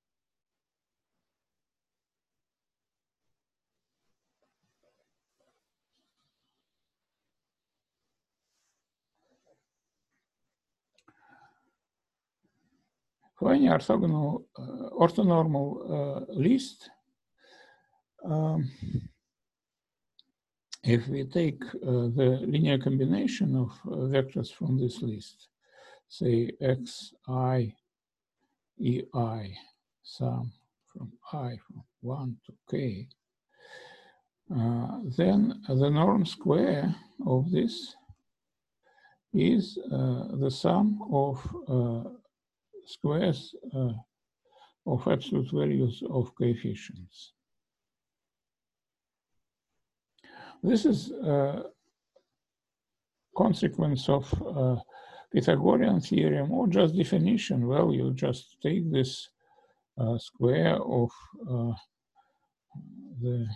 For any orthogonal, uh, orthonormal uh, list, um, if we take uh, the linear combination of uh, vectors from this list, say xi, ei, sum from I from one to k, uh, then the norm square of this is uh, the sum of uh, squares uh, of absolute values of coefficients. This is a consequence of uh, Pythagorean theorem, or just definition. Well, you just take this uh, square of uh, the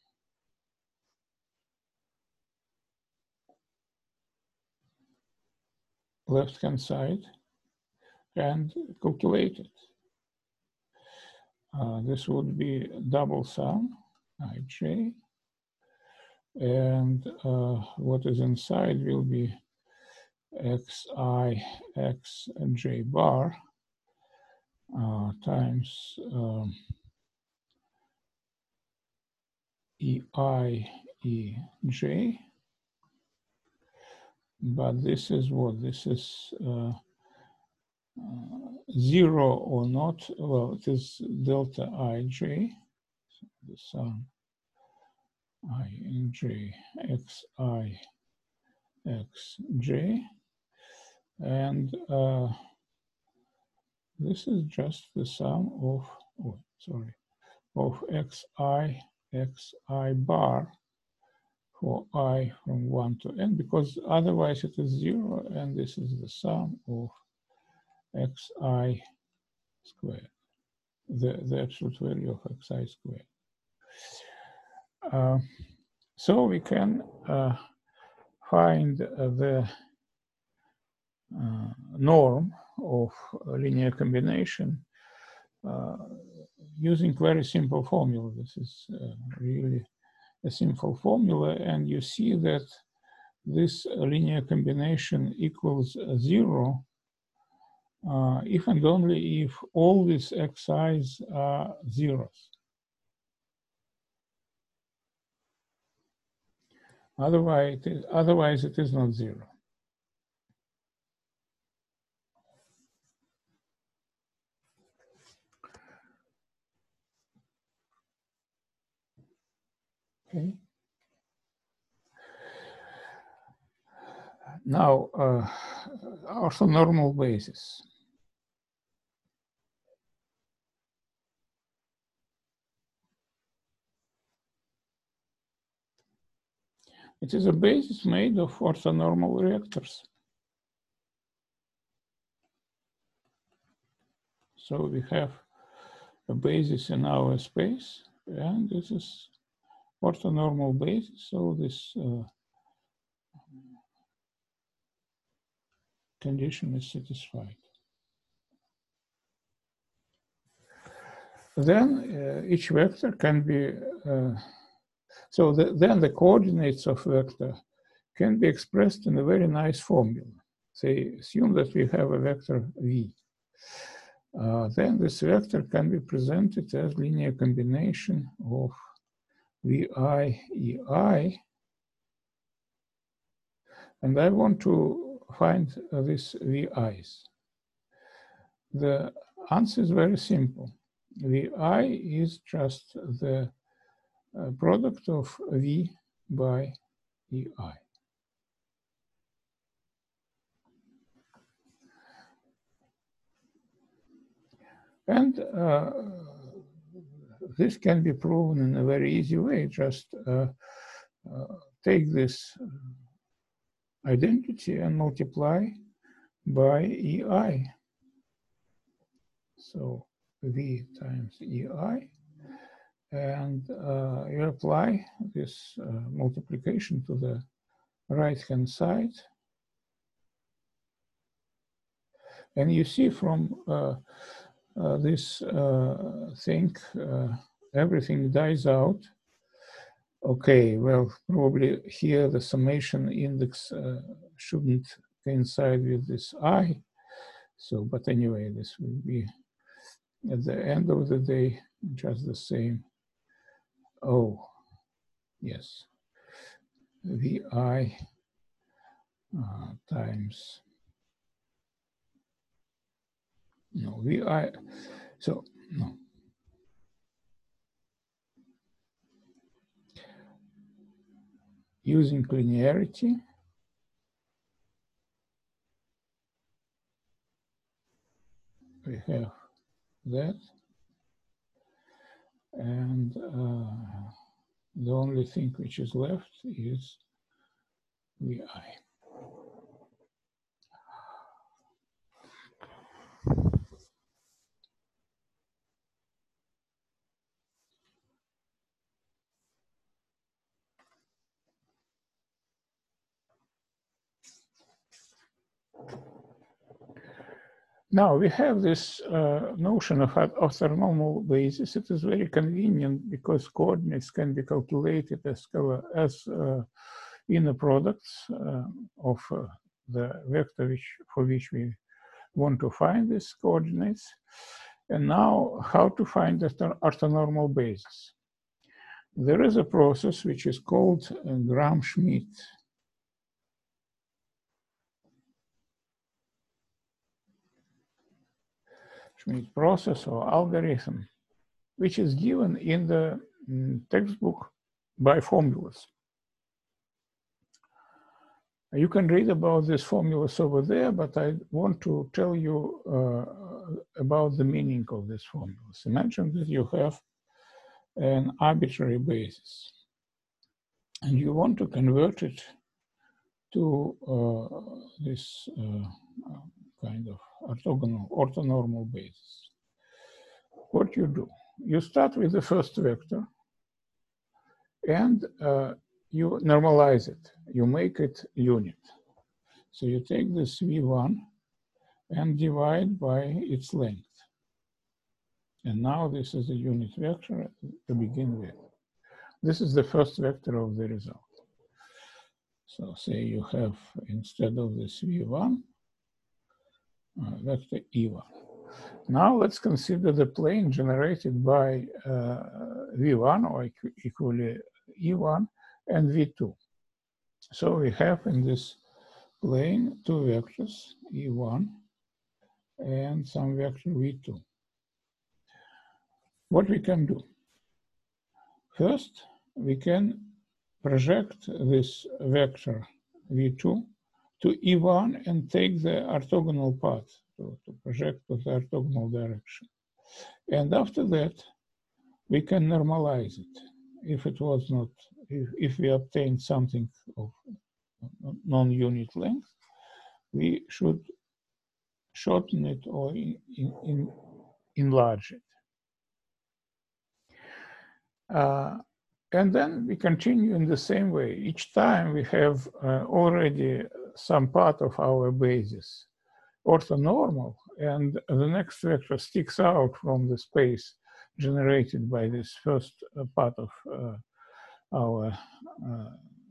left-hand side and calculate it. Uh, this would be double sum, ij, and uh, what is inside will be xi, x, and j bar uh, times um, ei, E, J. But this is what? This is uh, uh, zero or not. Well, it is delta ij. So the sum I in j, xi, xj. And uh, this is just the sum of, oh, sorry, of xi, xi bar for I from one to n, because otherwise it is zero, and this is the sum of xi squared, the, the absolute value of xi squared. Uh, so we can uh, find uh, the uh, norm of a linear combination uh, using very simple formula. This is uh, really a simple formula, and you see that this linear combination equals zero uh, if and only if all these xi's are zeros. Otherwise, it is, otherwise it is not zero. Okay. Now, uh, orthonormal basis. It is a basis made of orthonormal reactors. So we have a basis in our space, and this is orthonormal basis. So this uh, condition is satisfied. Then uh, each vector can be, uh, so the, then the coordinates of vector can be expressed in a very nice formula. Say, assume that we have a vector V. Uh, then this vector can be presented as linear combination of Vi, Ei, and I want to find uh, these Vi's. The answer is very simple. Vi is just the uh, product of V by Ei. And uh, this can be proven in a very easy way. Just uh, uh, take this identity and multiply by Ei. So V times Ei, and uh, you apply this uh, multiplication to the right-hand side, and you see from uh, uh, this uh, thing, uh, everything dies out. Okay, well, probably here the summation index uh, shouldn't coincide with this I. So, but anyway, this will be at the end of the day just the same. Oh, yes, Vi uh, times, no, Vi, so, no. Using linearity, we have that, and uh, the only thing which is left is Vi. Now we have this uh, notion of orthonormal basis. It is very convenient because coordinates can be calculated as, as uh, inner products uh, of uh, the vector which, for which we want to find these coordinates. And now how to find the orthonormal basis. there is a process which is called uh, Gram-Schmidt. Schmidt process or algorithm, which is given in the mm, textbook by formulas. You can read about these formulas over there, but I want to tell you uh, about the meaning of these formulas. Imagine that you have an arbitrary basis, and you want to convert it to uh, this uh, kind of orthogonal, orthonormal basis. What you do? You start with the first vector, and uh, you normalize it. You make it unit. So you take this V one and divide by its length. And now this is a unit vector to begin with. This is the first vector of the result. So say you have, instead of this V one, uh, vector E one. Now let's consider the plane generated by uh, V one, or equ equally E one, and V two. So we have in this plane two vectors, E one and some vector V two. What we can do? First, we can project this vector V two to E one and take the orthogonal path to, to project to the orthogonal direction. And after that, we can normalize it. If it was not, if, if we obtained something of non-unit length, we should shorten it or in, in, enlarge it. Uh, and then we continue in the same way. Each time we have uh, already some part of our basis orthonormal, and the next vector sticks out from the space generated by this first uh, part of uh, our uh,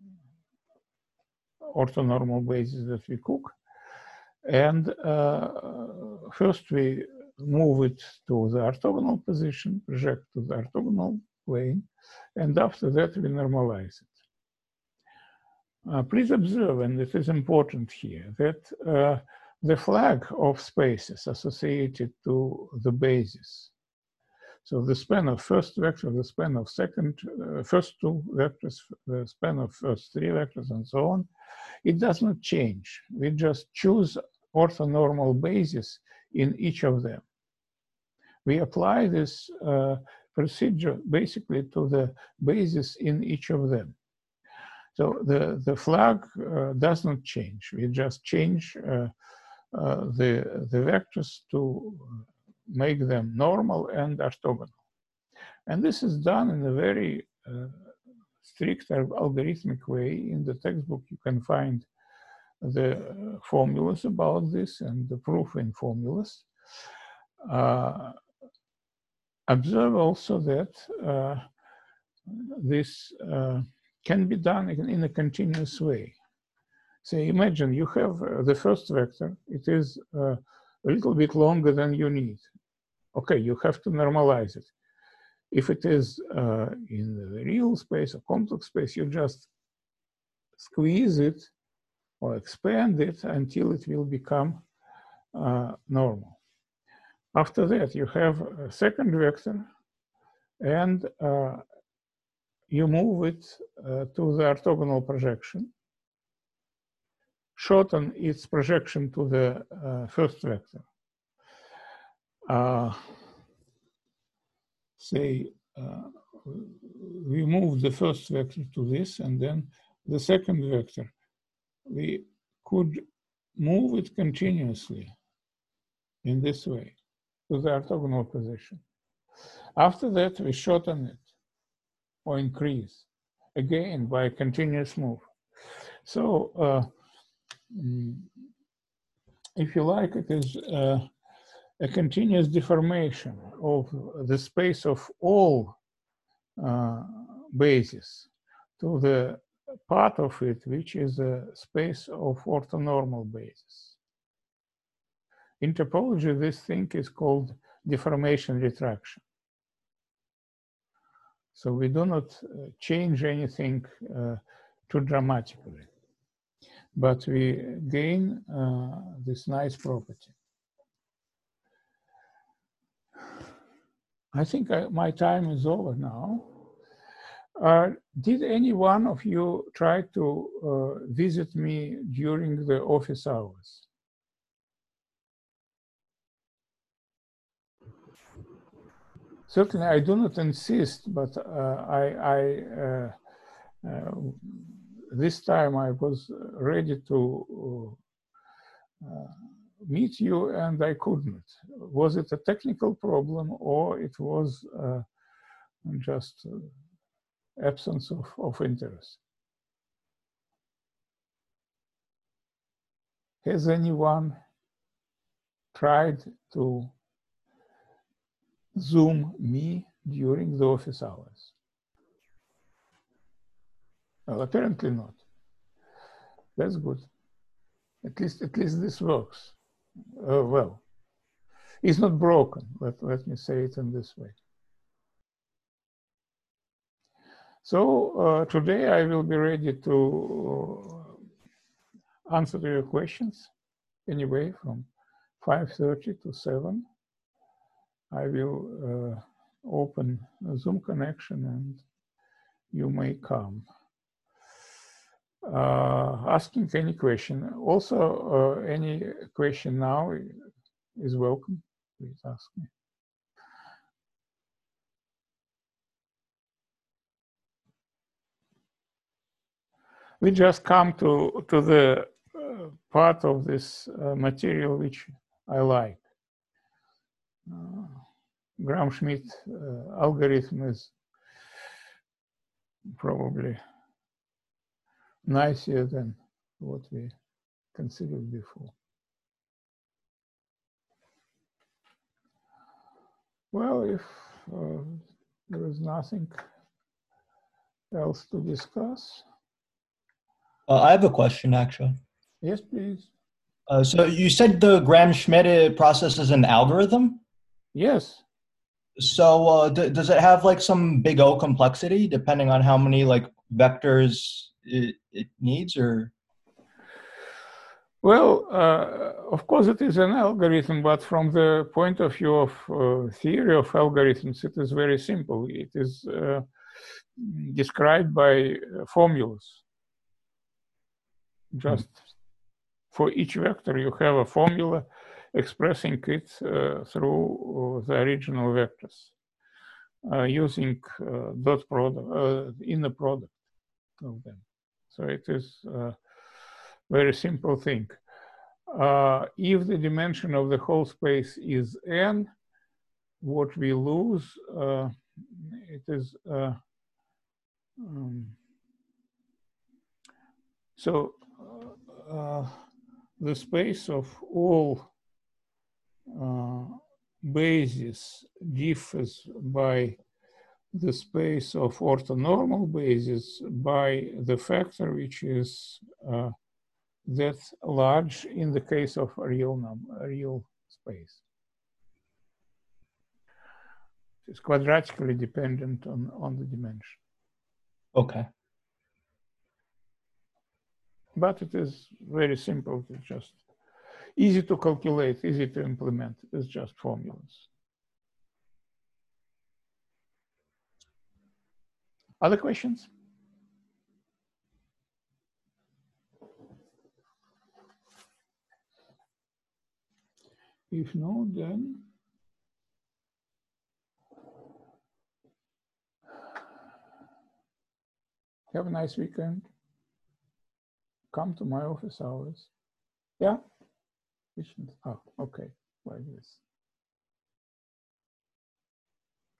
orthonormal basis that we cook. And uh, first we move it to the orthogonal position, project to the orthogonal plane, and after that we normalize it. Uh, please observe, and it is important here, that uh, the flag of spaces associated to the basis, so the span of first vector, the span of second, uh, first two vectors, the span of first three vectors, and so on, it does not change. We just choose orthonormal basis in each of them. We apply this uh, procedure basically to the basis in each of them. So the, the flag uh, does not change. We just change uh, uh, the, the vectors to make them normal and orthogonal. And this is done in a very uh, strict algorithmic way. In the textbook, you can find the formulas about this and the proof in formulas. Uh, observe also that uh, this uh, can be done in, in a continuous way. So imagine you have uh, the first vector. It is uh, a little bit longer than you need. Okay, you have to normalize it. If it is uh, in the real space or complex space, you just squeeze it or expand it until it will become uh, normal. After that, you have a second vector, and uh, you move it uh, to the orthogonal projection, shorten its projection to the uh, first vector. Uh, say, uh, we move the first vector to this, and then the second vector. We could move it continuously in this way to the orthogonal position. After that, we shorten it or increase, again, by a continuous move. So, uh, if you like, it is uh, a continuous deformation of the space of all uh, bases to the part of it which is a space of orthonormal basis. In topology, this thing is called deformation retraction. So we do not uh, change anything uh, too dramatically, but we gain uh, this nice property. I think I, my time is over now. Uh, did any one of you try to uh, visit me during the office hours? Certainly, I do not insist, but uh, I, I uh, uh, this time I was ready to uh, meet you and I couldn't. Was it a technical problem or it was uh, just uh, absence of, of interest? Has anyone tried to Zoom me during the office hours? Well, apparently not. That's good. At least, at least this works. Uh, well, it's not broken. Let, let me say it in this way. So uh, today I will be ready to answer to your questions. Anyway, from five thirty to seven, I will uh, open a Zoom connection and you may come. Uh, asking any question. Also, uh, any question now is welcome. Please ask me. We just come to, to the uh, part of this uh, material which I like. Uh, Gram-Schmidt uh, algorithm is probably nicer than what we considered before. Well, if uh, there is nothing else to discuss. Uh, I have a question, actually. Yes, please. Uh, so you said the Gram-Schmidt process is an algorithm? Yes. So uh, d does it have like some big O complexity depending on how many like vectors it, it needs, or? Well, uh, of course it is an algorithm, but from the point of view of uh, theory of algorithms, it is very simple. It is uh, described by formulas. Just for each vector, you have a formula expressing it uh, through the original vectors uh, using uh, dot product, uh, inner product of them. So it is a very simple thing. Uh, if the dimension of the whole space is n, what we lose, uh, it is uh, um, so uh, the space of all uh, bases differs by the space of orthonormal bases by the factor which is uh, that large in the case of a real number, a real space. It's quadratically dependent on, on the dimension. Okay. But it is very simple to just, easy to calculate, easy to implement. It's just formulas. Other questions? If no, then have a nice weekend. Come to my office hours. Yeah? Oh, okay, like this.